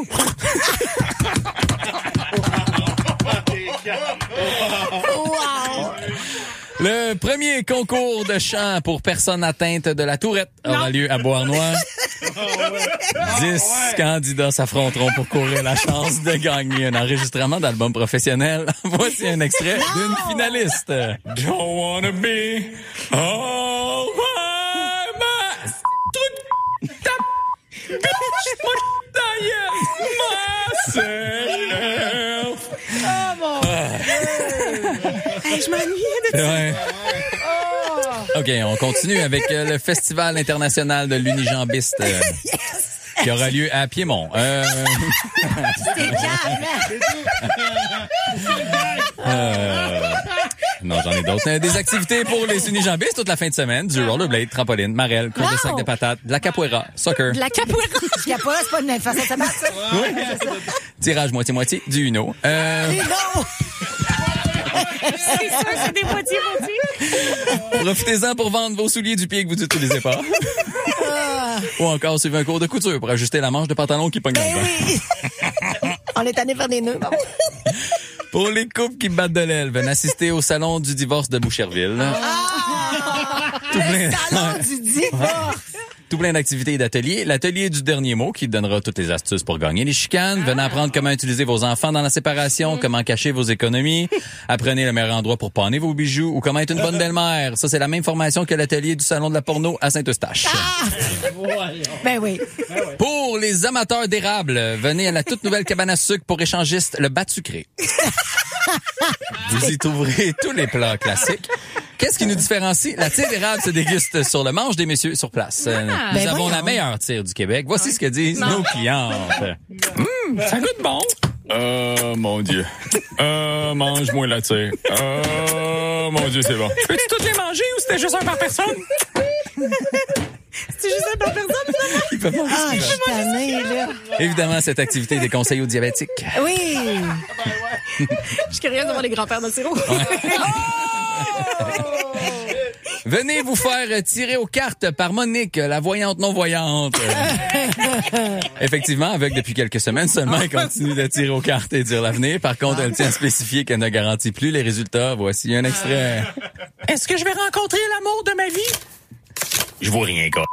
Speaker 1: Wow.
Speaker 3: Le premier concours de chant pour personnes atteintes de la tourette aura lieu à Beauharnois. Dix candidats s'affronteront pour courir la chance de gagner un enregistrement d'album professionnel. Voici un extrait d'une finaliste.
Speaker 6: Don't wanna be all by myself.
Speaker 5: Oh, mon Dieu. Hey, je m'ennuyais de ça.
Speaker 3: Ouais.
Speaker 5: Oh.
Speaker 3: OK, on continue avec euh, le Festival international de l'unijambiste euh, qui aura lieu à Piémont. Euh...
Speaker 1: C'est calme.
Speaker 3: euh... Non, j'en ai d'autres. Euh, Des activités pour les unijambistes toute la fin de semaine. Du rollerblade, trampoline, marelle, course de sac de patates, de la capoeira, soccer,
Speaker 1: De la capoeira. La capoeira, c'est pas une façon de se battre, ça.
Speaker 3: Oui. tirage moitié-moitié, du Uno. Euh...
Speaker 1: Non.
Speaker 5: C'est sûr, c'est des moitiés-moitiés.
Speaker 3: Profitez-en pour vendre vos souliers du pied que vous n'utilisez pas.
Speaker 1: Ah.
Speaker 3: Ou encore suivez un cours de couture pour ajuster la manche de pantalon qui pogne dans
Speaker 1: Ben
Speaker 3: le vent.
Speaker 1: oui. On est allé faire des nœuds.
Speaker 3: Pour les couples qui battent de l'aile, venez assister au salon du divorce de Boucherville.
Speaker 1: Ah.
Speaker 3: Tout plein.
Speaker 1: Le salon du divorce.
Speaker 3: Tout plein d'activités et d'ateliers. L'atelier du dernier mot qui donnera toutes les astuces pour gagner les chicanes. Venez apprendre comment utiliser vos enfants dans la séparation, comment cacher vos économies. Apprenez le meilleur endroit pour paner vos bijoux ou comment être une bonne belle-mère. Ça, c'est la même formation que l'atelier du salon de la porno à Saint-Eustache.
Speaker 1: Ah. Ben oui.
Speaker 3: Pour les amateurs d'érable, venez à la toute nouvelle cabane à sucre pour échangistes, le bat sucré. Vous y trouverez tous les plats classiques. Qu'est-ce qui nous différencie? La tire d'érable se déguste sur le manche des messieurs sur place. Euh, nous
Speaker 1: ben
Speaker 3: avons
Speaker 1: voyons.
Speaker 3: la meilleure tire du Québec. Voici ce que disent nos clientes.
Speaker 6: Hum, ça goûte bon. Oh, mon Dieu. Oh, mange-moi la tire. Oh, mon Dieu, c'est bon. Peux-tu toutes les manger ou c'était juste un par personne?
Speaker 5: C'est juste un par personne, finalement.
Speaker 3: Ils peuvent manger
Speaker 1: Ah,
Speaker 3: ce
Speaker 1: je
Speaker 3: qu'ils
Speaker 1: suis tannée, là.
Speaker 3: veulent. Évidemment, cette activité est des conseils aux diabétiques.
Speaker 1: Oui.
Speaker 5: Je suis curieuse de voir les grands-pères dans le sirop.
Speaker 3: Venez vous faire tirer aux cartes par Monique, la voyante non-voyante. Effectivement, avec depuis quelques semaines seulement, elle continue de tirer aux cartes et dire l'avenir. Par contre, elle tient à spécifier qu'elle ne garantit plus les résultats. Voici un extrait.
Speaker 6: Est-ce que je vais rencontrer l'amour de ma vie? Je vois rien, quoi.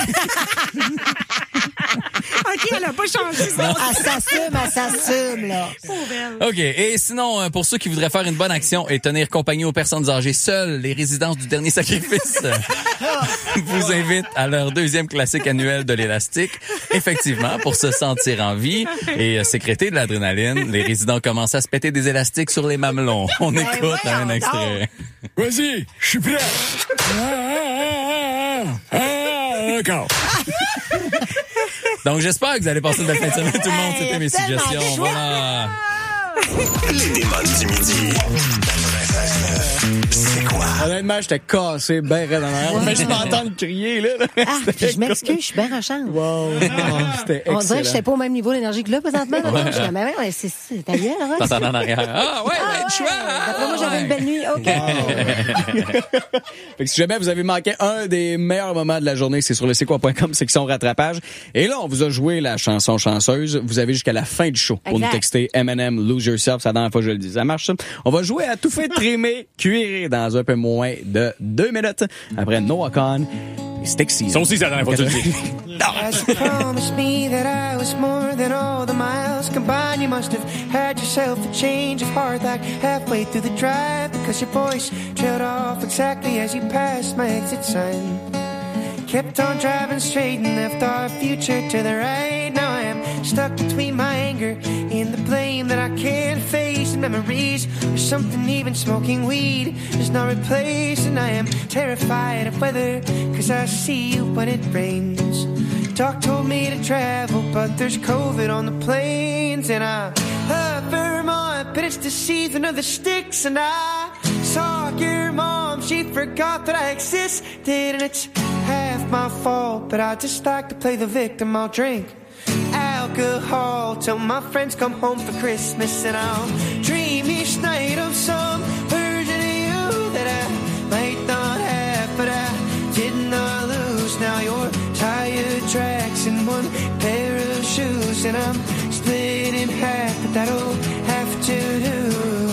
Speaker 5: OK, elle a pas changé ça.
Speaker 1: Elle s'assume, elle s'assume, là.
Speaker 3: OK. Et sinon, euh, pour ceux qui voudraient faire une bonne action et tenir compagnie aux personnes âgées seules, les résidences du dernier sacrifice vous invitent à leur deuxième classique annuel de l'élastique. Effectivement, pour se sentir en vie et euh, sécréter de l'adrénaline, les résidents commencent à se péter des élastiques sur les mamelons. On écoute un extrait.
Speaker 6: Vas-y, je suis prêt. Ah, ah, ah, ah, d'accord.
Speaker 3: Donc, j'espère que vous allez passer une belle fin de semaine, tout le monde. C'était mes suggestions. Voilà.
Speaker 11: Les démons du midi. C'est quoi?
Speaker 2: Honnêtement, j'étais cassé, ben raide en arrière. Mais je m'entends le crier, là.
Speaker 1: Ah, puis je m'excuse, je suis bien rachante.
Speaker 2: Wow. C'était
Speaker 1: On
Speaker 2: excellent.
Speaker 1: dirait que je n'étais pas au même niveau d'énergie que là, présentement.
Speaker 3: Ouais.
Speaker 1: Je suis mais ouais, c'est c'est ta gueule, hein?
Speaker 3: T'entends en arrière. Ah, ouais,
Speaker 1: Ah,
Speaker 3: ben,
Speaker 1: ouais.
Speaker 3: choix.
Speaker 1: D'après moi, j'avais une belle nuit. OK.
Speaker 2: Fait que si jamais vous avez manqué un des meilleurs moments de la journée, c'est sur le c'est quoi point com, section rattrapage. Et là, on vous a joué la chanson chanceuse. Vous avez jusqu'à la fin du show pour
Speaker 1: Exact.
Speaker 2: nous texter M and M Lose Yourself. C'est la dernière fois que je le dis. Ça marche, ça? On va jouer à tout fait trimé, cuiré dans un peu moins de deux minutes. Après Noah Khan et Stixie.
Speaker 6: Ça aussi, c'est la dernière fois que tu le dis.
Speaker 8: As you promised me that I was more than all the miles combined, you must have had yourself a change of heart like halfway through the drive, because your voice trailed off exactly as you passed my exit sign. Kept on driving straight and left our future to the right. Now I am stuck between my anger and the blame that I can't face, and memories or something even smoking weed is not replaced. And I am terrified of weather, cause I see you when it rains. Doc told me to travel, but there's COVID on the planes. And I love Vermont, but it's the season of the sticks. And I saw your mom, she forgot that I existed. And it's half my fault, but I just like to play the victim. I'll drink alcohol till my friends come home for Christmas. And I'll dream each night of some version of you that I might not have, but I did not lose. Now you're tire tracks and one pair of shoes, and I'm split in half, but that'll have to do.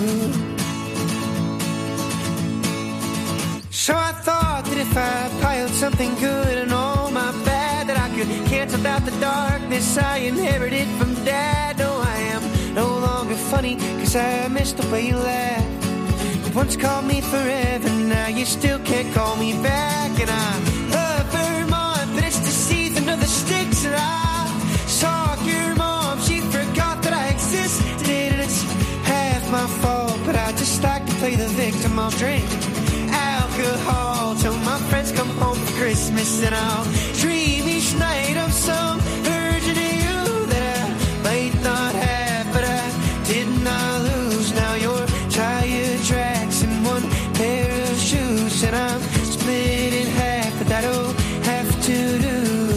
Speaker 8: So I thought that if I piled something good and all my bad, that I could cancel out the darkness I inherited from Dad. No, I am no longer funny, cause I missed the way you laughed. You once called me forever, now you still can't call me back. And I love Vermont, but it's the season of the sticks. And I saw your mom, she forgot that I existed. And it's half my fault, but I just like to play the victim. I'll drink alcohol till my friends come home for Christmas. And I'll dream each night of some version of you that I might not have, but I did not lose. Now you're tire tracks and one pair of shoes, and I'm split in half, but that'll have to do.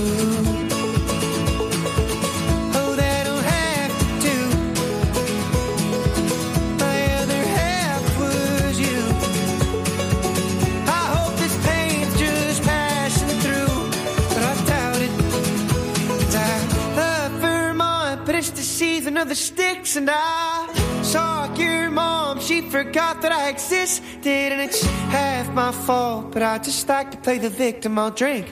Speaker 8: Oh, that'll have to do. My other half was you. I hope this pain's just passing through, but I doubt it. 'Cause I love Vermont, but it's the season of the sticks. And I saw your mom, she forgot that I existed. And it's half my fault, but I just like to play the victim. I'll drink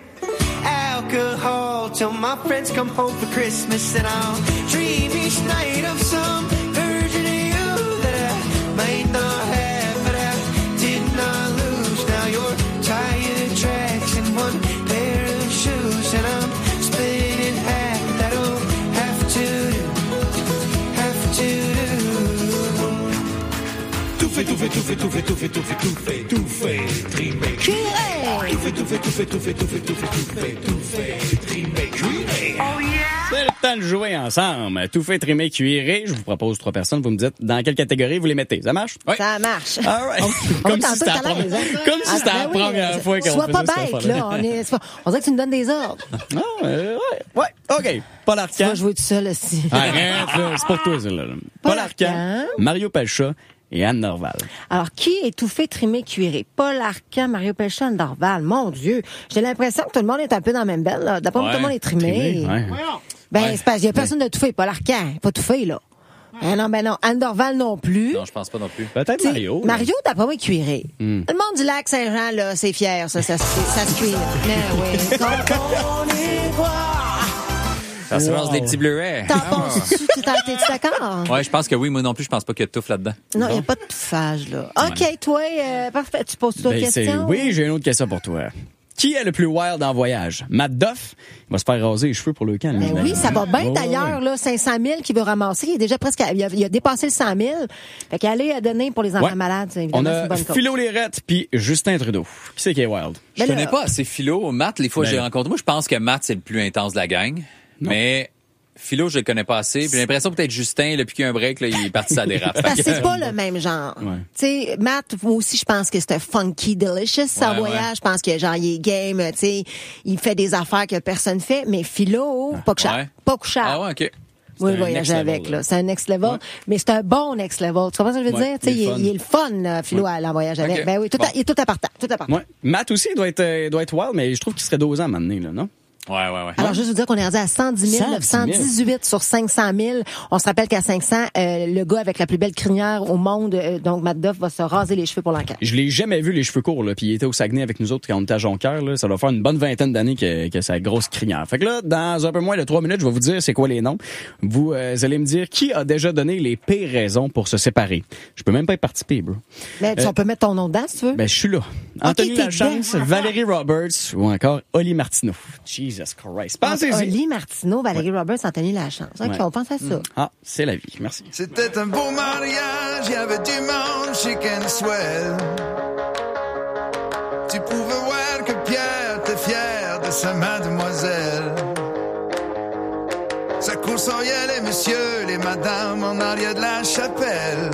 Speaker 8: alcohol till my friends come home for Christmas. And I'll dream each night of some version of you that I might not have, but I did not lose. Now you're tire tracks and one pair of shoes, and I'm split in half. That'll have to do, have to do.
Speaker 17: Tout fait, tout fait, tout fait, tout fait, tout fait, tout fait, tout fait, tout fait, trimé. Tout fait, tout fait, tout fait, tout fait, tout fait, tout fait, tout fait, tout fait, trimé, cuiré.
Speaker 8: Oh yeah!
Speaker 2: C'est le temps de jouer ensemble. Tout fait trimé, cuiré. Je vous propose trois personnes. Vous me dites dans quelle catégorie vous les mettez. Ça marche? Oui.
Speaker 1: Ça marche.
Speaker 2: All right.
Speaker 1: On
Speaker 2: Comme
Speaker 1: est en
Speaker 2: si c'était la
Speaker 1: tout à l'aise,
Speaker 2: première,
Speaker 1: hein?
Speaker 2: comme si c'était
Speaker 1: Ah,
Speaker 2: la
Speaker 1: ben oui,
Speaker 2: première fois qu'on
Speaker 1: Sois
Speaker 2: faisait
Speaker 1: pas
Speaker 2: cette
Speaker 1: bête,
Speaker 2: affaire-là.
Speaker 1: là. On, est, c'est pas- on dirait que tu nous donnes des ordres.
Speaker 2: Ah, euh, ouais, ouais. OK. Paul
Speaker 1: Tu
Speaker 2: Arcand.
Speaker 1: vas jouer tout seul aussi.
Speaker 2: Arrête, là. C'est pour toi, celle-là. Paul Arcand,
Speaker 1: Arcand.
Speaker 2: Mario Pelcha et Anne Norval.
Speaker 1: Alors, qui est tout fait, trimé, cuiré? Paul Arcand, Mario Pelcha, Anne Dorval. Mon Dieu. J'ai l'impression que tout le monde est un peu dans la même belle, là. D'après moi,
Speaker 2: Ouais,
Speaker 1: tout le monde est trimé.
Speaker 2: trimé, ouais.
Speaker 1: Ben,
Speaker 3: Ouais.
Speaker 1: c'est parce qu'il y a personne de tout fait. Paul Arcand, pas tout fait, là. Ah non, ben non. Anne Dorval non plus.
Speaker 3: Non, je pense pas non plus.
Speaker 2: Peut-être
Speaker 1: T'sais,
Speaker 2: Mario. là.
Speaker 1: Mario, d'après moi, est cuiré.
Speaker 2: Hmm.
Speaker 1: Le monde du lac Saint-Jean, là, c'est fier, ça, ça, se- ça se cuit, là. Mais oui. Quand on y croit.
Speaker 3: Ça se lance
Speaker 2: Wow.
Speaker 3: des petits bleuets.
Speaker 1: T'en penses-tu? Tu t'en- T'es-tu d'accord?
Speaker 3: Ouais, je pense que oui. Moi non plus, je pense pas qu'il y a de touffe là-dedans.
Speaker 1: Non, il n'y a pas de touffage, là. OK, toi, euh, parfait. Tu poses d'autres
Speaker 2: Ben, c'est-
Speaker 1: questions?
Speaker 2: Oui, j'ai une autre question pour toi. Qui est le plus wild en voyage? Matt Duff, il va se faire raser les cheveux pour le camp.
Speaker 1: Ben oui, ça va bien
Speaker 2: Ouais,
Speaker 1: d'ailleurs,
Speaker 2: ouais.
Speaker 1: là, cinq cent mille qu'il veut ramasser. Il est déjà presque, à- il a, il a dépassé le cent mille. Fait qu'aller à donner pour les enfants
Speaker 2: Ouais.
Speaker 1: malades, c'est évidemment
Speaker 2: On
Speaker 1: c'est une
Speaker 2: a
Speaker 1: bonne cause.
Speaker 2: Philo Lérette puis Justin Trudeau. Qui c'est qui est wild?
Speaker 3: Je
Speaker 1: Ben
Speaker 3: connais
Speaker 1: là-
Speaker 3: pas assez Philo. Matt, les fois que
Speaker 2: Ben
Speaker 3: j'ai
Speaker 2: là.
Speaker 3: rencontré, moi, je pense que Matt, c'est le plus intense de la gang. Mais Philo, je le connais pas assez. Puis j'ai l'impression que peut-être Justin, depuis qu'il y a un break, là, il est parti sa dérape.
Speaker 1: Parce que c'est pas le même genre.
Speaker 2: Ouais.
Speaker 1: Tu sais, Matt, moi aussi, je pense que c'est un funky delicious savoyard.
Speaker 3: Ouais, ouais.
Speaker 1: Je pense que genre, il est game, tu sais, il fait des affaires que personne fait. Mais Philo, pas couchard.
Speaker 3: Ouais.
Speaker 1: Pas couchard.
Speaker 3: Ah ouais, OK.
Speaker 1: Oui,
Speaker 2: un
Speaker 1: voyager
Speaker 2: next
Speaker 1: avec,
Speaker 2: level,
Speaker 1: là.
Speaker 2: là.
Speaker 1: C'est un next level.
Speaker 2: Ouais.
Speaker 1: Mais c'est un bon next level. Tu comprends ce que je veux
Speaker 2: Ouais,
Speaker 1: dire? Tu sais,
Speaker 2: il est
Speaker 1: il,
Speaker 2: fun.
Speaker 1: il est le fun, là, Philo,
Speaker 2: Ouais.
Speaker 1: à aller en voyage avec.
Speaker 3: Ok.
Speaker 1: Ben oui, tout
Speaker 3: Bon.
Speaker 1: à- il est tout appartant. Tout appartant.
Speaker 2: Ouais. Matt aussi, il doit être, euh, doit être wild, mais je trouve qu'il serait dosé à un moment donné, là, non?
Speaker 3: Ouais, ouais, ouais.
Speaker 1: Alors, juste vous dire qu'on est rendu à cent dix mille neuf cent dix-huit sur cinq cent mille. On se rappelle qu'à cinq cents, euh, le gars avec la plus belle crinière au monde, euh, donc Matt Duff, va se raser les cheveux pour l'enquête.
Speaker 2: Je l'ai jamais vu les cheveux courts, là, puis il était au Saguenay avec nous autres quand on était à Jonquière, là. Ça doit faire une bonne vingtaine d'années que, que sa grosse crinière. Fait que là, dans un peu moins de trois minutes, je vais vous dire c'est quoi les noms. Vous euh, allez me dire qui a déjà donné les pires raisons pour se séparer. Je peux même pas y participer, bro.
Speaker 1: Mais tu,
Speaker 2: Euh,
Speaker 1: on peut mettre ton nom dedans, si tu veux.
Speaker 2: Ben, je suis là. Anthony
Speaker 1: t'es
Speaker 2: Lachance,
Speaker 1: dedans.
Speaker 2: Valérie Roberts ou encore Oli Martineau. Jesus Christ. Pensez-y.
Speaker 1: Oli Martineau, Valérie Roberts, Anthony Lachance. OK,
Speaker 2: Ouais.
Speaker 1: on pense à ça.
Speaker 2: Ah, c'est la vie. Merci.
Speaker 7: C'était un beau mariage, il y avait du monde chic and swell. Tu pouvais voir que Pierre était fier de sa mademoiselle. Ça coursoriait les messieurs, les madames en arrière de la chapelle.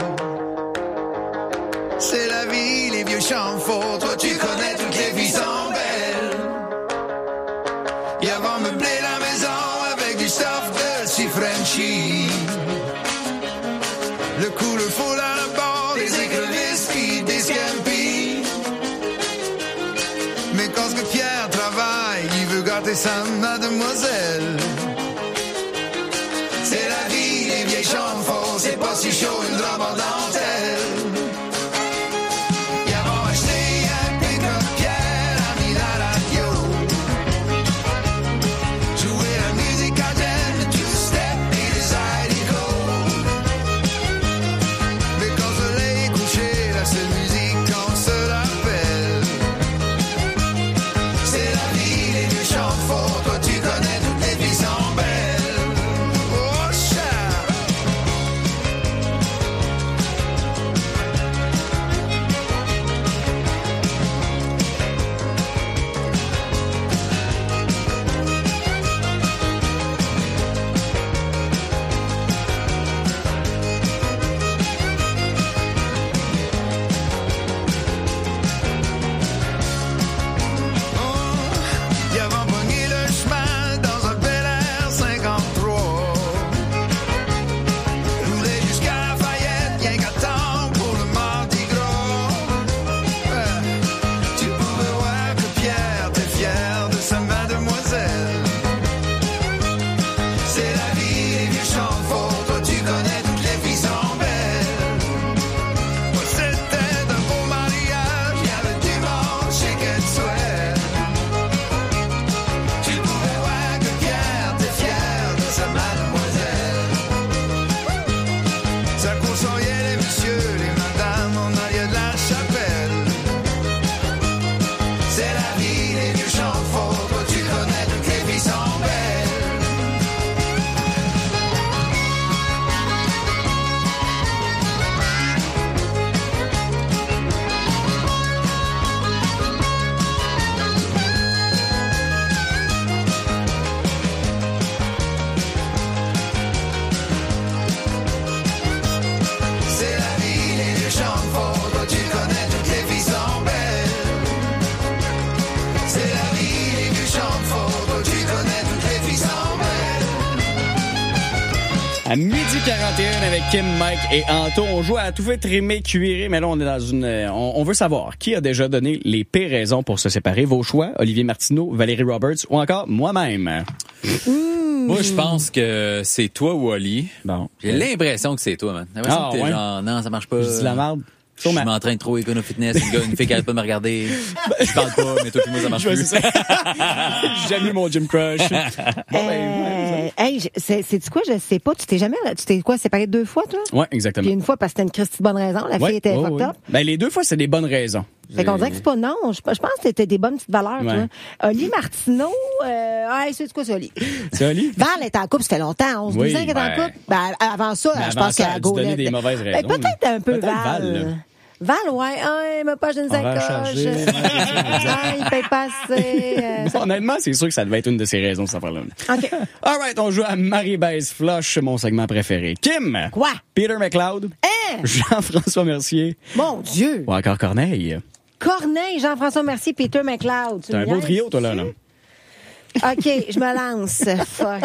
Speaker 7: C'est la vie, les vieux chants faux, toi tu connais toutes les vies sont belles. Et avant meubler la maison avec du stuff de si Frenchy. Le coup, le foule à la bord, des écrevisses qui des scampi. Mais quand ce que Pierre travaille, il veut gâter sa mademoiselle. C'est la vie, les vieilles chambres faux, c'est pas si chaud, une robe en dentelle. Ils avons acheté un pick-up, Pierre a mis la radio. Jouer la musique à thème, le two-step et les Zydeco. Mais quand le soleil est couché, la seule musique qu'on se rappelle, c'est la vie, les vieux chants faux, toi tu connais toutes les vies sont belles. Oh, chat. Il y avait pogné le chemin dans un Bel Air cinquante-trois. Roulé jusqu'à Lafayette, rien qu'à temps pour le Mardi Gras. Ouais. Tu pouvais voir que Pierre était fier de sa mademoiselle. C'est la vie, les vieux chants faux, toi tu connais toutes les filles sont belles. Moi c'était un beau mariage, il y avait du monde chez Kenswell. Tu pouvais voir que Pierre était fier de sa mademoiselle. Ça consoyait les messieurs, les madames en arrière de la chapelle. C'est la vie, les vieux chants faux, toi tu connais toutes les filles sont belles. C'est la vie, les vieux chants faux, toi tu connais toutes les filles sont belles. C'est la vie, les vieux chants faux, toi tu connais toutes les filles sont belles.
Speaker 2: À midi quarante et un avec Kim, Mike et Anto, on joue à tout fait trimer, cuirer, mais là on est dans une, euh, on, on veut savoir qui a déjà donné les pires raisons pour se séparer. Vos choix, Olivier Martineau, Valérie Roberts ou encore moi-même.
Speaker 3: Moi, je pense que c'est toi ou Oli.
Speaker 2: Bon.
Speaker 3: J'ai l'impression que c'est toi, man. J'ai l'impression
Speaker 2: Ah,
Speaker 3: que t'es
Speaker 2: ouais?
Speaker 3: genre, non, ça marche pas.
Speaker 2: Je dis la merde.
Speaker 3: Je suis en train de trop Econo Fitness, une, gars, une fille qui arrête pas de me regarder. Je parle pas, mais toi et moi, ça marche
Speaker 2: Je
Speaker 3: plus.
Speaker 2: sais. J'ai jamais eu mon gym crush. Bon, ben,
Speaker 1: Euh, hey, je- c'est, c'est quoi, je sais pas. Tu t'es jamais, tu t'es quoi, séparé deux fois, toi?
Speaker 2: ouais, exactement.
Speaker 1: Puis une fois parce que c'était une Christie de bonne raison. La
Speaker 2: Ouais,
Speaker 1: fille était
Speaker 2: ouais,
Speaker 1: fucked
Speaker 2: ouais.
Speaker 1: up.
Speaker 2: Ben, les deux fois, c'est des bonnes raisons.
Speaker 1: Fait qu'on dirait que c'est pas non. Je, je pense que c'était des bonnes petites valeurs,
Speaker 2: Ouais.
Speaker 1: toi. Oli Martineau, euh, ah, c'est quoi, c'est Oli?
Speaker 2: C'est Oli?
Speaker 1: Val est en couple, ça fait longtemps. onze, douze
Speaker 2: Oui,
Speaker 1: ans qu'elle est en
Speaker 3: ouais.
Speaker 1: couple. Ben, avant ça,
Speaker 2: Mais
Speaker 1: je
Speaker 2: avant
Speaker 1: pense
Speaker 2: ça,
Speaker 1: qu'elle
Speaker 2: elle
Speaker 1: a
Speaker 2: a dû donner
Speaker 1: gaulé.
Speaker 2: des mauvaises
Speaker 1: Ben,
Speaker 2: raisons.
Speaker 1: peut-être un peu
Speaker 2: Peut-être
Speaker 1: Val.
Speaker 2: Val, là.
Speaker 1: Val, ouais, ah, il m'a pas acheté une
Speaker 2: Horaire
Speaker 1: sacoche.
Speaker 2: chargé.
Speaker 1: Ah, il paye pas assez. euh, ça-
Speaker 2: Honnêtement, c'est sûr que ça devait être une de ses raisons, cette affaire-là.
Speaker 1: OK.
Speaker 2: All right, on joue à Marie-Baise Flush, mon segment préféré. Kim.
Speaker 1: Quoi?
Speaker 2: Peter McLeod.
Speaker 1: Hein?
Speaker 2: Jean-François Mercier.
Speaker 1: Mon Dieu.
Speaker 2: Ou encore Corneille.
Speaker 1: Corneille, Jean-François Mercier, Peter McLeod.
Speaker 2: C'est un beau trio, toi, là. là.
Speaker 1: OK, je me lance. Fuck.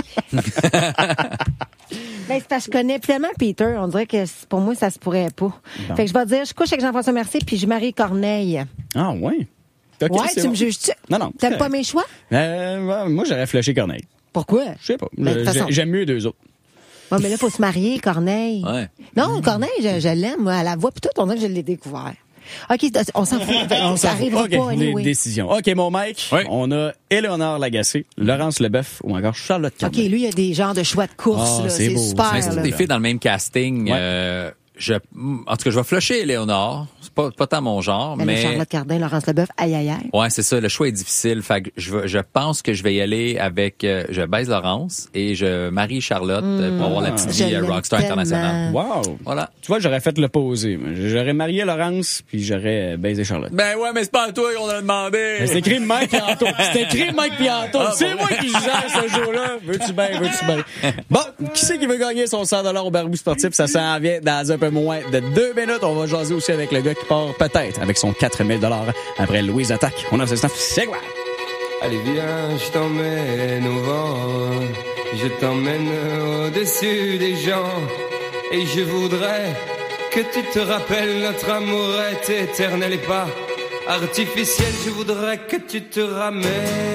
Speaker 1: Ben, c'est parce que je connais pleinement Peter. On dirait que c'est- pour moi, ça se pourrait pas.
Speaker 2: Bon.
Speaker 1: Fait que je vais dire, je couche avec Jean-François Mercier puis je marie Corneille.
Speaker 2: Ah, ouais. OK,
Speaker 1: ouais,
Speaker 2: c'est
Speaker 1: tu
Speaker 2: bon.
Speaker 1: me juges-tu?
Speaker 2: Non, non.
Speaker 1: T'aimes pas mes choix?
Speaker 2: Euh, ouais, moi, j'aurais flushé Corneille.
Speaker 1: Pourquoi?
Speaker 2: Je sais pas.
Speaker 1: Ben, de toute
Speaker 2: J'ai-
Speaker 1: façon-
Speaker 2: J'aime mieux les deux autres.
Speaker 1: Ouais, mais là, il faut se marier, Corneille.
Speaker 3: Ouais.
Speaker 1: Non, Corneille, je, je l'aime, moi, à la voix, puis tout, on dirait que je l'ai découvert. OK, on s'en fout.
Speaker 2: On
Speaker 1: ça
Speaker 2: s'en fout.
Speaker 1: arrivera
Speaker 2: OK,
Speaker 1: pas,
Speaker 2: des
Speaker 1: anyway.
Speaker 2: décisions. OK, mon Mike,
Speaker 3: Oui.
Speaker 2: on a Éléonore Lagacé, Laurence Leboeuf ou encore Charlotte
Speaker 1: OK,
Speaker 2: Corneille.
Speaker 1: lui, il y a des genres de choix de course,
Speaker 2: Ah,
Speaker 1: là.
Speaker 2: c'est
Speaker 1: C'est
Speaker 2: beau.
Speaker 1: super,
Speaker 3: Mais c'est
Speaker 1: là.
Speaker 3: des filles dans le même casting.
Speaker 2: Ouais.
Speaker 3: Euh, je, en tout cas, je vais flusher Éléonore. C'est pas, pas tant mon genre,
Speaker 1: Ben, là,
Speaker 3: mais...
Speaker 1: Charlotte Cardin, Laurence Leboeuf, aïe, aïe, aïe.
Speaker 3: Ouais, c'est ça. Le choix est difficile. Fait que je, vais- je pense que je vais y aller avec... euh, je baise Laurence et je marie Charlotte euh, pour avoir la petite
Speaker 1: Je
Speaker 3: vie euh,
Speaker 1: l'aime
Speaker 3: rockstar
Speaker 1: tellement.
Speaker 3: internationale.
Speaker 2: Wow.
Speaker 3: Voilà.
Speaker 2: Tu vois, j'aurais fait l'opposé. J'aurais marié Laurence, puis j'aurais baisé Charlotte.
Speaker 3: Ben ouais, mais c'est pas à toi qu'on a demandé.
Speaker 2: Mais c'est écrit Mike Pianto. C'est écrit Mike Pianto.
Speaker 3: Ah,
Speaker 2: c'est
Speaker 3: bon.
Speaker 2: moi qui gère ce jour-là. Veux-tu bien, veux-tu bien? Bon, qui c'est qui veut gagner son cent dollars au Barbu Sportif? Ça s'en vient dans un peu moins de deux minutes. On va jaser aussi avec le gars qui part peut-être avec son quatre mille dollars après Louise Attaque. On a ce temps. C'est quoi?
Speaker 9: Allez viens, je t'emmène au vent, je t'emmène au-dessus des gens, et je voudrais que tu te rappelles notre amour est éternel et pas artificiel. Je voudrais que tu te ramènes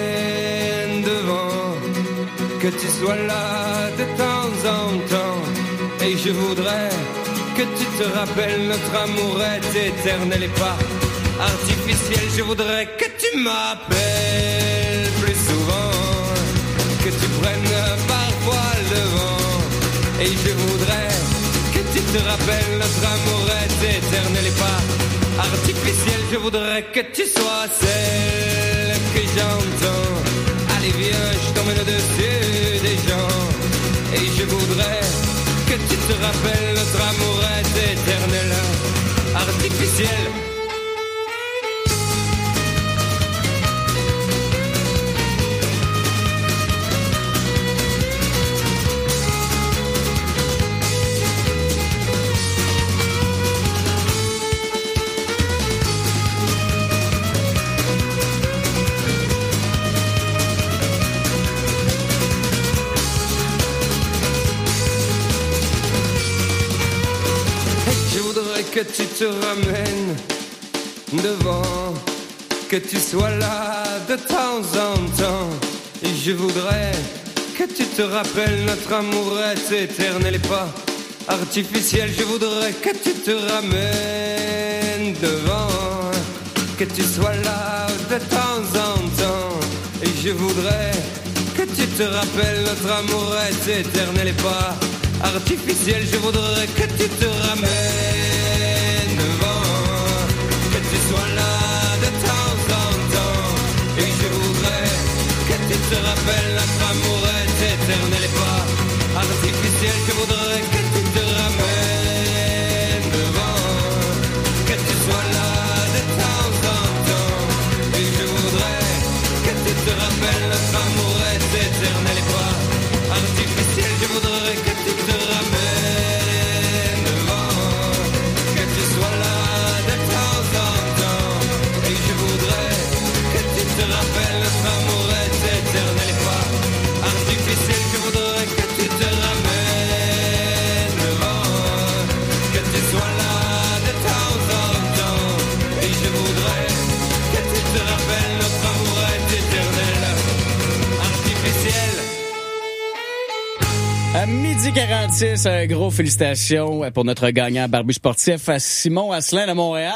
Speaker 9: devant, que tu sois là de temps en temps, et je voudrais que tu te rappelles notre amour est éternel et pas artificiel. Je voudrais que tu m'appelles plus souvent, que tu prennes parfois le devant, et je voudrais que tu te rappelles notre amour est éternel et pas artificiel. Je voudrais que tu sois celle que j'entends. Allez viens, je t'emmène au-dessus des gens, et je voudrais que tu te rappelles notre amour est éternel, artificiel. Je voudrais que tu te ramènes devant, que tu sois là de temps en temps. Et je voudrais que tu te rappelles notre amour est éternel et pas artificiel. Je voudrais que tu te ramènes devant, que tu sois là de temps en temps. Et je voudrais que tu te rappelles notre amour est éternel et pas artificiel. Je voudrais que tu te ramènes devant, que tu sois là de temps en temps. Et je voudrais que tu te rappelles notre amour est éternel et pas artificiel. Je voudrais que tu te ramènes devant, que tu sois là de temps en temps. Et je voudrais que tu te rappelles notre amour est éternel et pas artificiel. Je voudrais que tu te ramènes devant, que tu sois là de temps en temps. Et je voudrais que tu te rappelles notre amour est éternel et pas artificiel. Je voudrais que tu te ramènes devant, que tu sois là de temps en temps. Et je voudrais que tu te rappelles notre amour est éternel, artificiel.
Speaker 2: À midi quarante-six, un gros félicitations pour notre gagnant Barbu Sportif, Simon Asselin de Montréal.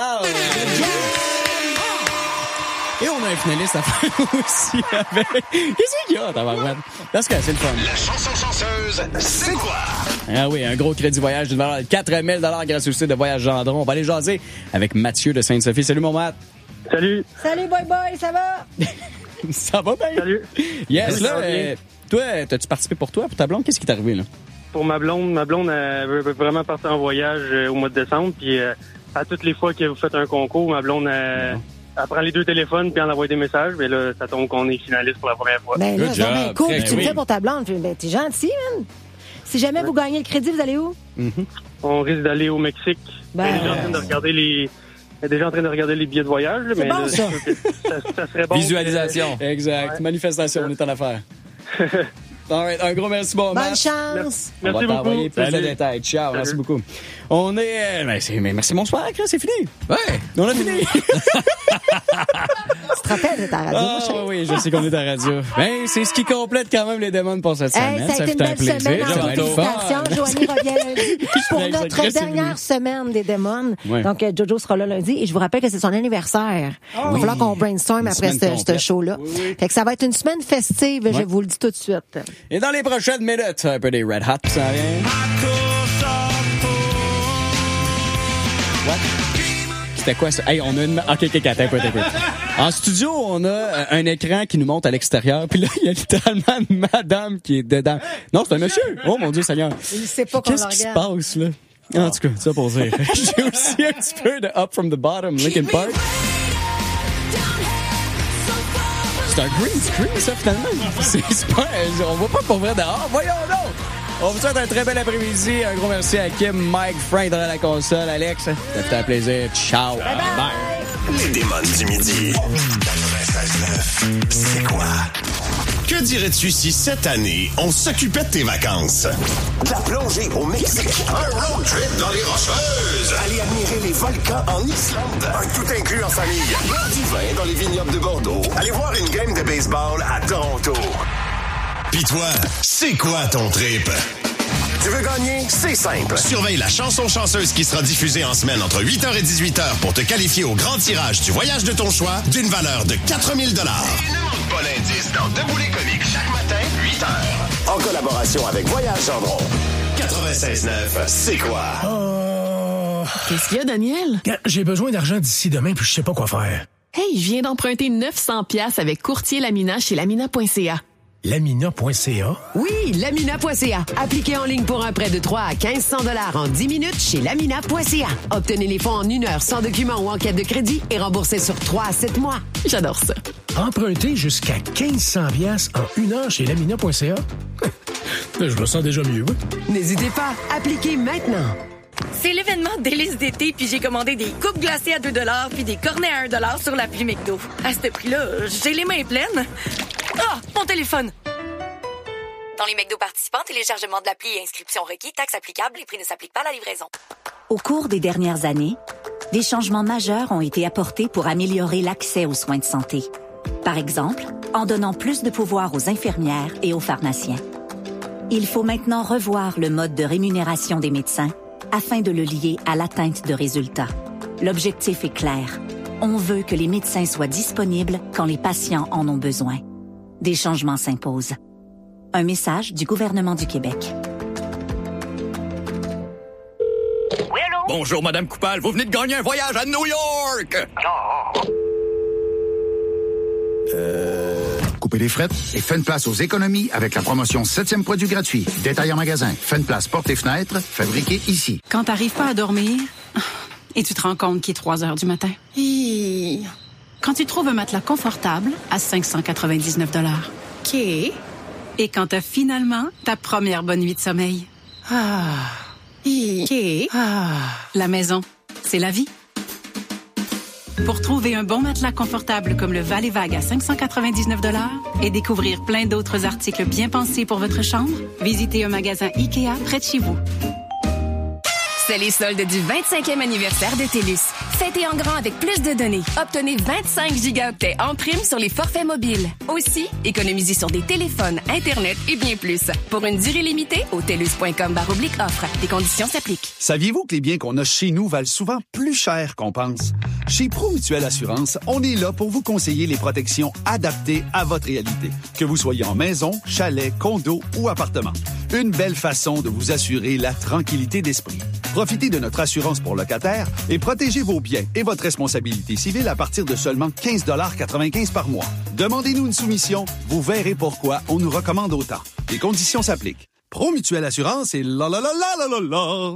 Speaker 2: Et on a un finaliste à faire aussi avec... Qu'est-ce qu'il y a, tabarouette? Parce que c'est le fun.
Speaker 11: La chanson chanceuse, c'est quoi?
Speaker 2: Ah oui, un gros crédit voyage d'une valeur de quatre mille dollars grâce au site de Voyage Gendron. On va aller jaser avec Mathieu de Sainte-Sophie. Salut, mon Matt.
Speaker 10: Salut.
Speaker 1: Salut, boy boy, ça va?
Speaker 2: Ça va bien?
Speaker 10: Salut.
Speaker 2: Yes,
Speaker 10: Salut,
Speaker 2: là,
Speaker 10: ça va bien.
Speaker 2: euh, toi, t'as-tu participé pour toi, pour ta blonde? Qu'est-ce qui t'est arrivé, là?
Speaker 10: Pour ma blonde, ma blonde elle veut veut vraiment partir en voyage euh, au mois de décembre, puis euh, à toutes les fois que vous faites un concours, ma blonde, elle, elle prend les deux téléphones puis elle envoie des messages. Mais là, ça tombe qu'on est finaliste pour la première fois.
Speaker 1: Ben là,
Speaker 10: Good
Speaker 1: c'est
Speaker 10: job.
Speaker 1: bien cool.
Speaker 10: Ben
Speaker 1: Puis tu
Speaker 10: oui.
Speaker 1: le fais pour ta blonde. Puis, ben, t'es gentil, man. Si jamais vous gagnez le crédit, vous allez où?
Speaker 10: Mm-hmm. On risque d'aller au Mexique.
Speaker 1: Ben,
Speaker 10: Elle est déjà en train de regarder les... Elle est déjà en train de regarder les billets de voyage. là,
Speaker 1: C'est
Speaker 10: mais
Speaker 1: bon,
Speaker 10: là,
Speaker 1: ça.
Speaker 10: ça. ça serait bon.
Speaker 2: Visualisation. Exact. Manifestation, on est en affaire. All right, un gros merci, bon
Speaker 1: Bonne
Speaker 2: match.
Speaker 1: chance.
Speaker 2: On
Speaker 10: Merci
Speaker 2: va t'envoyer
Speaker 10: beaucoup.
Speaker 2: plus de
Speaker 10: Salut.
Speaker 2: détails. Ciao,
Speaker 10: Salut.
Speaker 2: merci beaucoup. On est... euh, Ben, c'est, mais merci, bonsoir, Chris, c'est fini.
Speaker 3: Ouais.
Speaker 2: On a fini.
Speaker 1: Tu te rappelles de ta radio,
Speaker 2: Ah,
Speaker 1: mon chéri?
Speaker 2: oui, je sais qu'on est à la radio. Ben, c'est ce qui complète quand même les démons pour cette
Speaker 1: Hey,
Speaker 2: semaine.
Speaker 1: ça a été une
Speaker 2: fait un
Speaker 1: belle
Speaker 2: plaisir.
Speaker 1: semaine.
Speaker 2: Ça va
Speaker 1: encore.
Speaker 2: être le fun.
Speaker 1: Félicitations. Joanie revient lundi pour
Speaker 2: Avec
Speaker 1: notre
Speaker 2: sa Chris, c'est
Speaker 1: dernière semaine des démons.
Speaker 2: Ouais.
Speaker 1: Donc, euh, Jojo sera là lundi. Et je vous rappelle que c'est son anniversaire. Il va
Speaker 2: oui.
Speaker 1: falloir qu'on brainstorm
Speaker 2: Une
Speaker 1: après
Speaker 2: semaine
Speaker 1: ce, ce
Speaker 2: complète.
Speaker 1: show-là. Fait que ça va être une semaine festive, je
Speaker 2: Ouais.
Speaker 1: vous le dis tout de suite.
Speaker 2: Et dans les prochaines minutes, un peu des Red Hot, ça vient. What? C'était quoi ça? Hey, on a une... OK, OK, OK, attends un peu, attends un peu. En studio, on a euh, un écran qui nous montre à l'extérieur, puis là, il y a littéralement une madame qui est dedans. Non, c'est un monsieur. Oh, mon Dieu Seigneur.
Speaker 1: Il sait pas qu'on le
Speaker 2: Qu'est-ce qui se
Speaker 1: regarde.
Speaker 2: passe, là? En tout cas, ça pour dire. J'ai aussi un petit peu de Up From The Bottom, Linkin Park. C'est un green screen, ça, finalement. C'est, c'est pas, on voit pas pour vrai dehors. Voyons donc! On vous souhaite un très bel après-midi. Un gros merci à Kim, Mike, Frank dans la console, Alex. Ça fait un plaisir. Ciao. Bye bye.
Speaker 11: Les démons du midi. quatre-vingt-seize neuf, c'est quoi? Que dirais-tu si cette année, on s'occupait de tes vacances? De la plongée au Mexique. Un road trip dans les Rocheuses. Aller admirer les volcans en Islande. Un tout inclus en famille. Boire du vin dans les vignobles de Bordeaux. Aller voir une game de baseball à Toronto. Pis toi, c'est quoi ton trip? Tu veux gagner? C'est simple. Surveille la chanson chanceuse qui sera diffusée en semaine entre huit heures et dix-huit heures pour te qualifier au grand tirage du voyage de ton choix d'une valeur de quatre mille dollars. Et ne manque pas l'indice dans Debout les comiques chaque matin, huit heures. En collaboration avec Voyage Gendron. quatre-vingt-seize neuf, c'est quoi?
Speaker 12: Oh.
Speaker 13: Qu'est-ce qu'il y a, Daniel?
Speaker 17: J'ai besoin d'argent d'ici demain, puis je sais pas quoi faire.
Speaker 13: Hey, je viens d'emprunter neuf cents piastres avec Courtier Lamina chez lamina point c a.
Speaker 17: Lamina point c a?
Speaker 14: Oui, lamina point c a. Appliquez en ligne pour un prêt de trois à mille cinq cents dollars en dix minutes chez lamina point c a. Obtenez les fonds en une heure sans document ou enquête de crédit et remboursez sur trois à sept mois.
Speaker 13: J'adore ça.
Speaker 17: Emprunter jusqu'à quinze cents piastres en une heure chez lamina point c a? Je me sens déjà mieux, oui.
Speaker 14: N'hésitez pas, appliquez maintenant.
Speaker 15: C'est l'événement Délices d'été, puis j'ai commandé des coupes glacées à deux dollars puis des cornets à un dollar sur l'appli McDo. À ce prix-là, j'ai les mains pleines. Ah, mon téléphone!
Speaker 16: Dans les McDo participants, téléchargement de l'appli et inscription requis, taxes applicables, les prix ne s'appliquent pas à la livraison.
Speaker 18: Au cours des dernières années, des changements majeurs ont été apportés pour améliorer l'accès aux soins de santé. Par exemple, en donnant plus de pouvoir aux infirmières et aux pharmaciens. Il faut maintenant revoir le mode de rémunération des médecins afin de le lier à l'atteinte de résultats. L'objectif est clair. On veut que les médecins soient disponibles quand les patients en ont besoin. Des changements s'imposent. Un message du gouvernement du Québec.
Speaker 28: Oui, allô?
Speaker 29: Bonjour, Madame Coupal. Vous venez de gagner un voyage à New York!
Speaker 30: Euh... Coupez les frettes et faites place aux économies avec la promotion septième produit gratuit. Détail en magasin. Faites place portes et fenêtres, fabriqué ici.
Speaker 31: Quand t'arrives pas à dormir et tu te rends compte qu'il est trois heures du matin. Hi. Quand tu trouves un matelas confortable à cinq cent quatre-vingt-dix-neuf dollars. OK. Et quand t'as finalement ta première bonne nuit de sommeil. Ah. Hi. OK. Ah. La maison, c'est la vie. Pour trouver un bon matelas confortable comme le Val et Vague à cinq cent quatre-vingt-dix-neuf dollars et découvrir plein d'autres articles bien pensés pour votre chambre, visitez un magasin IKEA près de chez vous.
Speaker 20: C'est les soldes du vingt-cinquième anniversaire de TELUS. Fêtez en grand avec plus de données. Obtenez vingt-cinq gigaoctets en prime sur les forfaits mobiles. Aussi, économisez sur des téléphones, Internet et bien plus. Pour une durée limitée, au telus point com barre oblique offre. Les conditions s'appliquent.
Speaker 32: Saviez-vous que les biens qu'on a chez nous valent souvent plus cher qu'on pense? Chez ProMutuelle Assurance, on est là pour vous conseiller les protections adaptées à votre réalité. Que vous soyez en maison, chalet, condo ou appartement. Une belle façon de vous assurer la tranquillité d'esprit. Profitez de notre assurance pour locataires et protégez vos biens et votre responsabilité civile à partir de seulement quinze dollars quatre-vingt-quinze par mois. Demandez-nous une soumission, vous verrez pourquoi on nous recommande autant. Les conditions s'appliquent. ProMutuelle Assurance et la la la la la la la.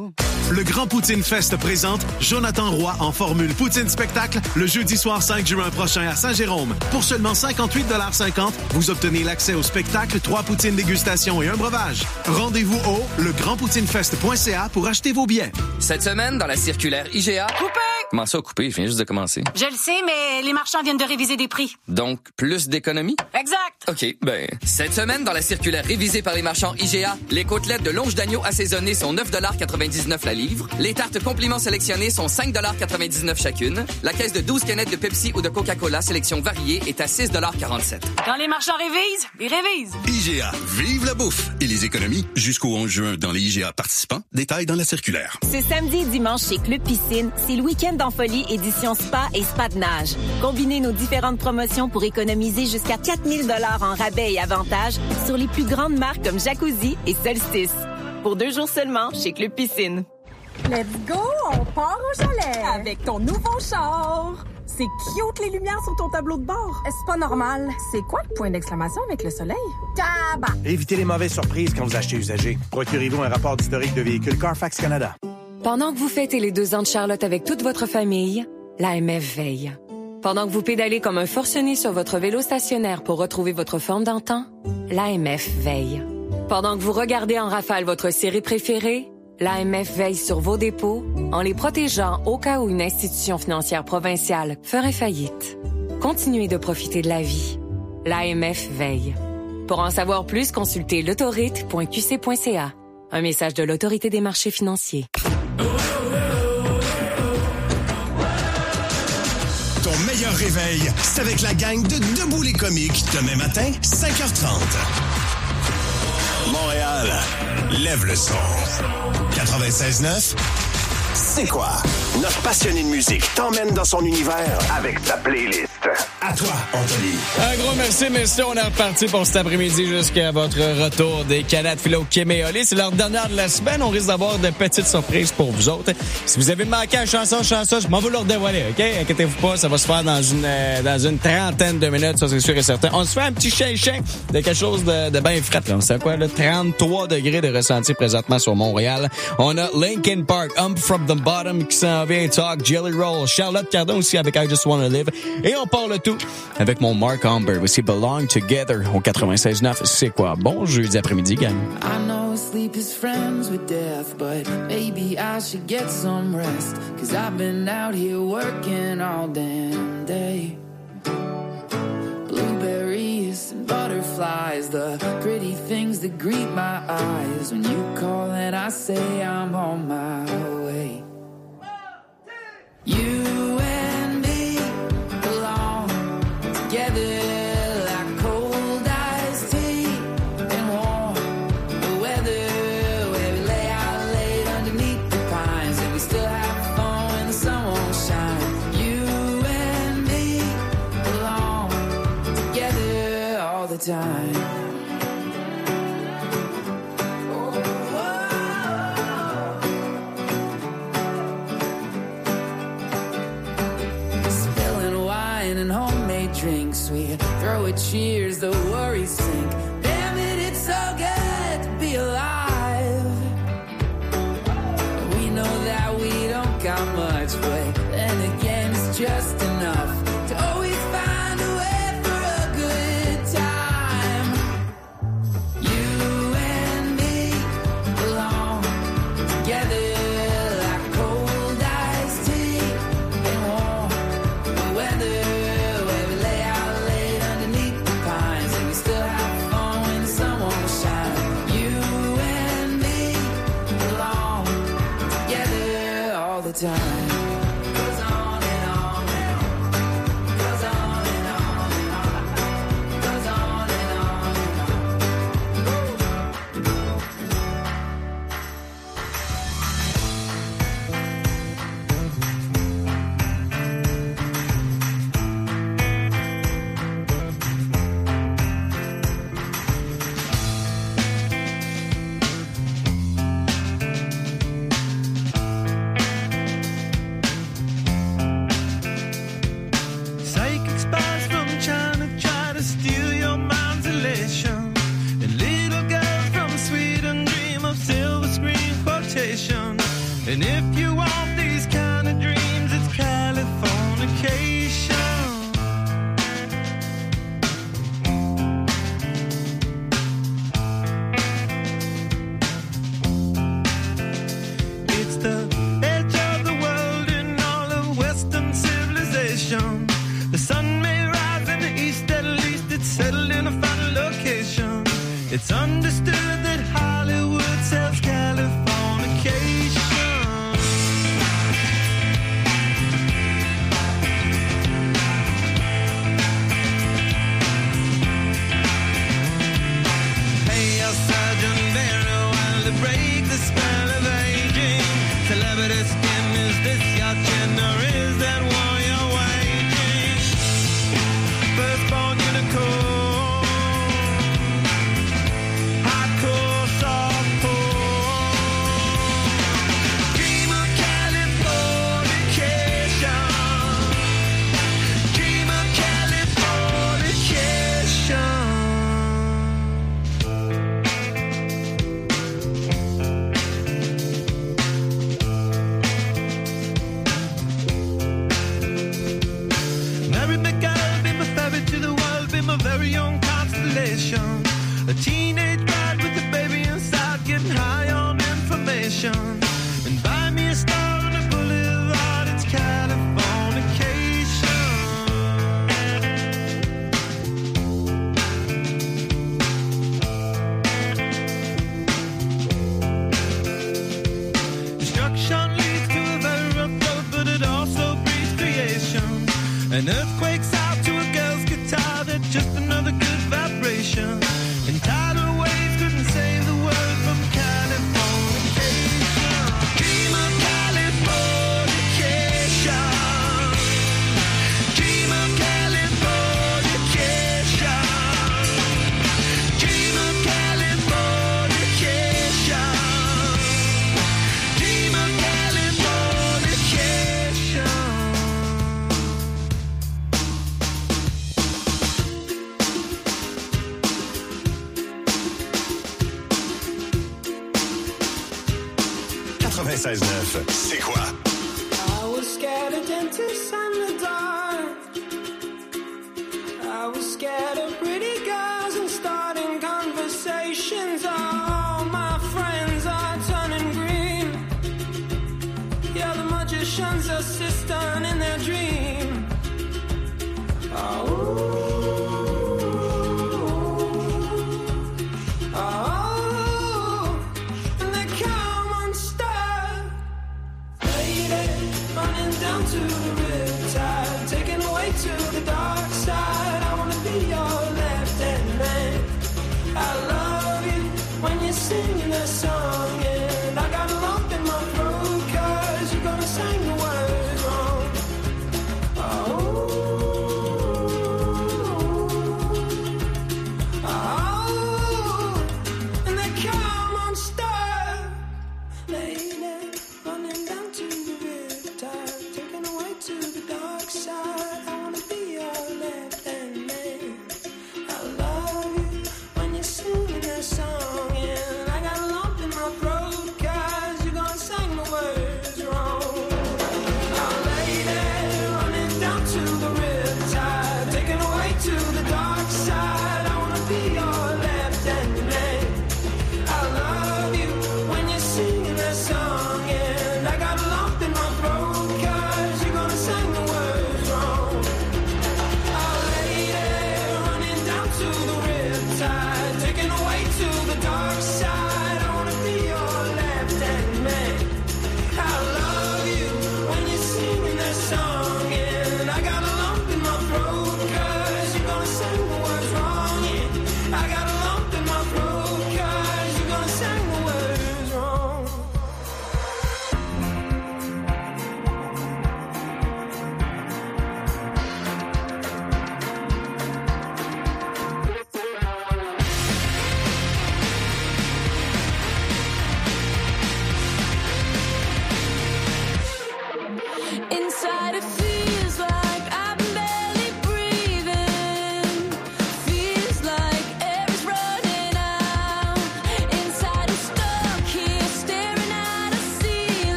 Speaker 4: le Grand Poutine Fest présente Jonathan Roy en formule Poutine Spectacle le jeudi soir cinq juin prochain à Saint-Jérôme. Pour seulement cinquante-huit cinquante, vous obtenez l'accès au spectacle, trois poutines dégustation et un breuvage. Rendez-vous au le grand poutine fest point c a pour acheter vos billets.
Speaker 5: Cette semaine, dans la circulaire I G A...
Speaker 31: Coupé!
Speaker 5: Comment ça, coupé? Je viens juste de commencer.
Speaker 31: Je le sais, mais les marchands viennent de réviser des prix.
Speaker 5: Donc, plus d'économies?
Speaker 31: Exact!
Speaker 5: OK, ben... Cette semaine, dans la circulaire révisée par les marchands I G A, les côtelettes de longe d'agneau assaisonnées sont neuf quatre-vingt-dix-neuf la livre. Les tartes compliments sélectionnées sont cinq quatre-vingt-dix-neuf chacune. La caisse de douze canettes de Pepsi ou de Coca-Cola sélection variée est à six quarante-sept.
Speaker 31: Quand les marchands révisent, ils révisent.
Speaker 6: I G A, vive la bouffe et les économies jusqu'au onze juin dans les I G A participants. Détails dans la circulaire.
Speaker 12: Ce samedi et dimanche chez Club Piscine, c'est le week-end en folie édition spa et spa de nage. Combinez nos différentes promotions pour économiser jusqu'à quatre mille dollars en rabais et avantages sur les plus grandes marques comme Jacuzzi et Solstice. Pour deux jours seulement chez Club Piscine.
Speaker 19: Let's go, on part au chalet avec ton nouveau char. C'est cute les lumières sur ton tableau de bord. C'est pas normal. C'est quoi le point d'exclamation avec le soleil? Tabac!
Speaker 21: Évitez les mauvaises surprises quand vous achetez usagé. Procurez-vous un rapport d'historique de véhicule Carfax Canada.
Speaker 22: Pendant que vous fêtez les deux ans de Charlotte avec toute votre famille, l'A M F veille. Pendant que vous pédalez comme un forcené sur votre vélo stationnaire pour retrouver votre forme d'antan, l'A M F veille. Pendant que vous regardez en rafale votre série préférée, l'A M F veille sur vos dépôts en les protégeant au cas où une institution financière provinciale ferait faillite. Continuez de profiter de la vie. L'A M F veille. Pour en savoir plus, consultez l'autorite point q c point c a. Un message de l'Autorité des marchés financiers.
Speaker 17: Ton meilleur réveil, c'est avec la gang de Debout les comiques, demain matin, cinq heures trente. Montréal, lève le son. quatre-vingt-seize neuf,
Speaker 11: C'est quoi? Notre passionné de musique t'emmène dans son univers avec sa playlist.
Speaker 17: À toi, Anthony.
Speaker 2: Un gros merci, messieurs. On est reparti pour cet après-midi jusqu'à votre retour des Canettes Philo Kim et Oli. C'est leur dernière de la semaine. On risque d'avoir de petites surprises pour vous autres. Si vous avez manqué la chanson, chanson, je m'en vais leur dévoiler, OK? Inquiétez-vous pas, ça va se faire dans une euh, dans une trentaine de minutes, ça c'est sûr et certain. On se fait un petit chien-chien de quelque chose de, de bien frais. Là. On sait quoi, là? trente-trois degrés de ressenti présentement sur Montréal. On a Linkin Park, Hump From The Bottom qui s'en vient, Talk, Jelly Roll, Charlotte Cardin aussi avec I Just Wanna Live. Et on part le tout avec mon Mark Amber. Voici Belong Together au quatre-vingt-seize neuf. C'est quoi? Bon jeudi après-midi, gang.
Speaker 8: I know sleep is friends with death, but maybe I should get some rest. Cause I've been out here working all damn day. Blueberries and butterflies, the pretty things that greet my eyes. When you call and I say I'm on my way. You and me belong together like cold iced tea and warm the weather, where we lay out late underneath the pines and we still have fun when the sun won't shine. You and me belong together all the time. And homemade drinks, we throw a cheers, the worries sink. Damn it, it's so good to be alive. We know that we don't got much, but then again, it's just enough to always find a way for a good time. You and me belong together. Time. And if you want these kind of dreams, it's Californication. It's the edge of the world in all of Western civilization. The sun may rise in the east, at least it's settled in a final location. It's understood that Hollywood sells Californication. Pay your surgeon very well to break the spell of aging. Celebrity skin, is this your chin or is that war you're waging? Firstborn unicorn, hardcore softcore. Dream of Californication. Dream of Californication. Mary McGill, be my fairy to the world, be my very own constellation. A teenage bride with a baby inside, getting high on information. And buy me a star on a boulevard, it's Californication. Destruction leads to a very rough road, but it also breeds creation. An earthquake's out to a girl's guitar, that's just another good vibration. And tidal waves couldn't save the world from Californication. Dream of Californication. Dream of Californication. Dream of Californication. Dream of Californication.
Speaker 11: quatre-vingt-seize neuf, c'est quoi?
Speaker 8: I was scared of dentists and the dark. I was scared of pretty girls and starting conversations. All my friends are turning green. Yeah, the magician's assistant in their dream. Oh, oh, and they come unstuck. Lady, running down to the riptide, taken away to the dark side. I wanna be your left-hand man. I love you when you're singing that song, and I got a lump in my throat 'cause you're gonna sing the words wrong. Oh, oh, and they come unstuck. Lady, running down to the riptide, taken away to the dark side. I wanna be your left-hand man. I love you when you're singing that song, and I got a lump in my throat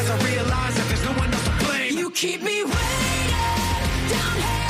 Speaker 8: I realize that there's no one else to blame. You keep me waiting down here.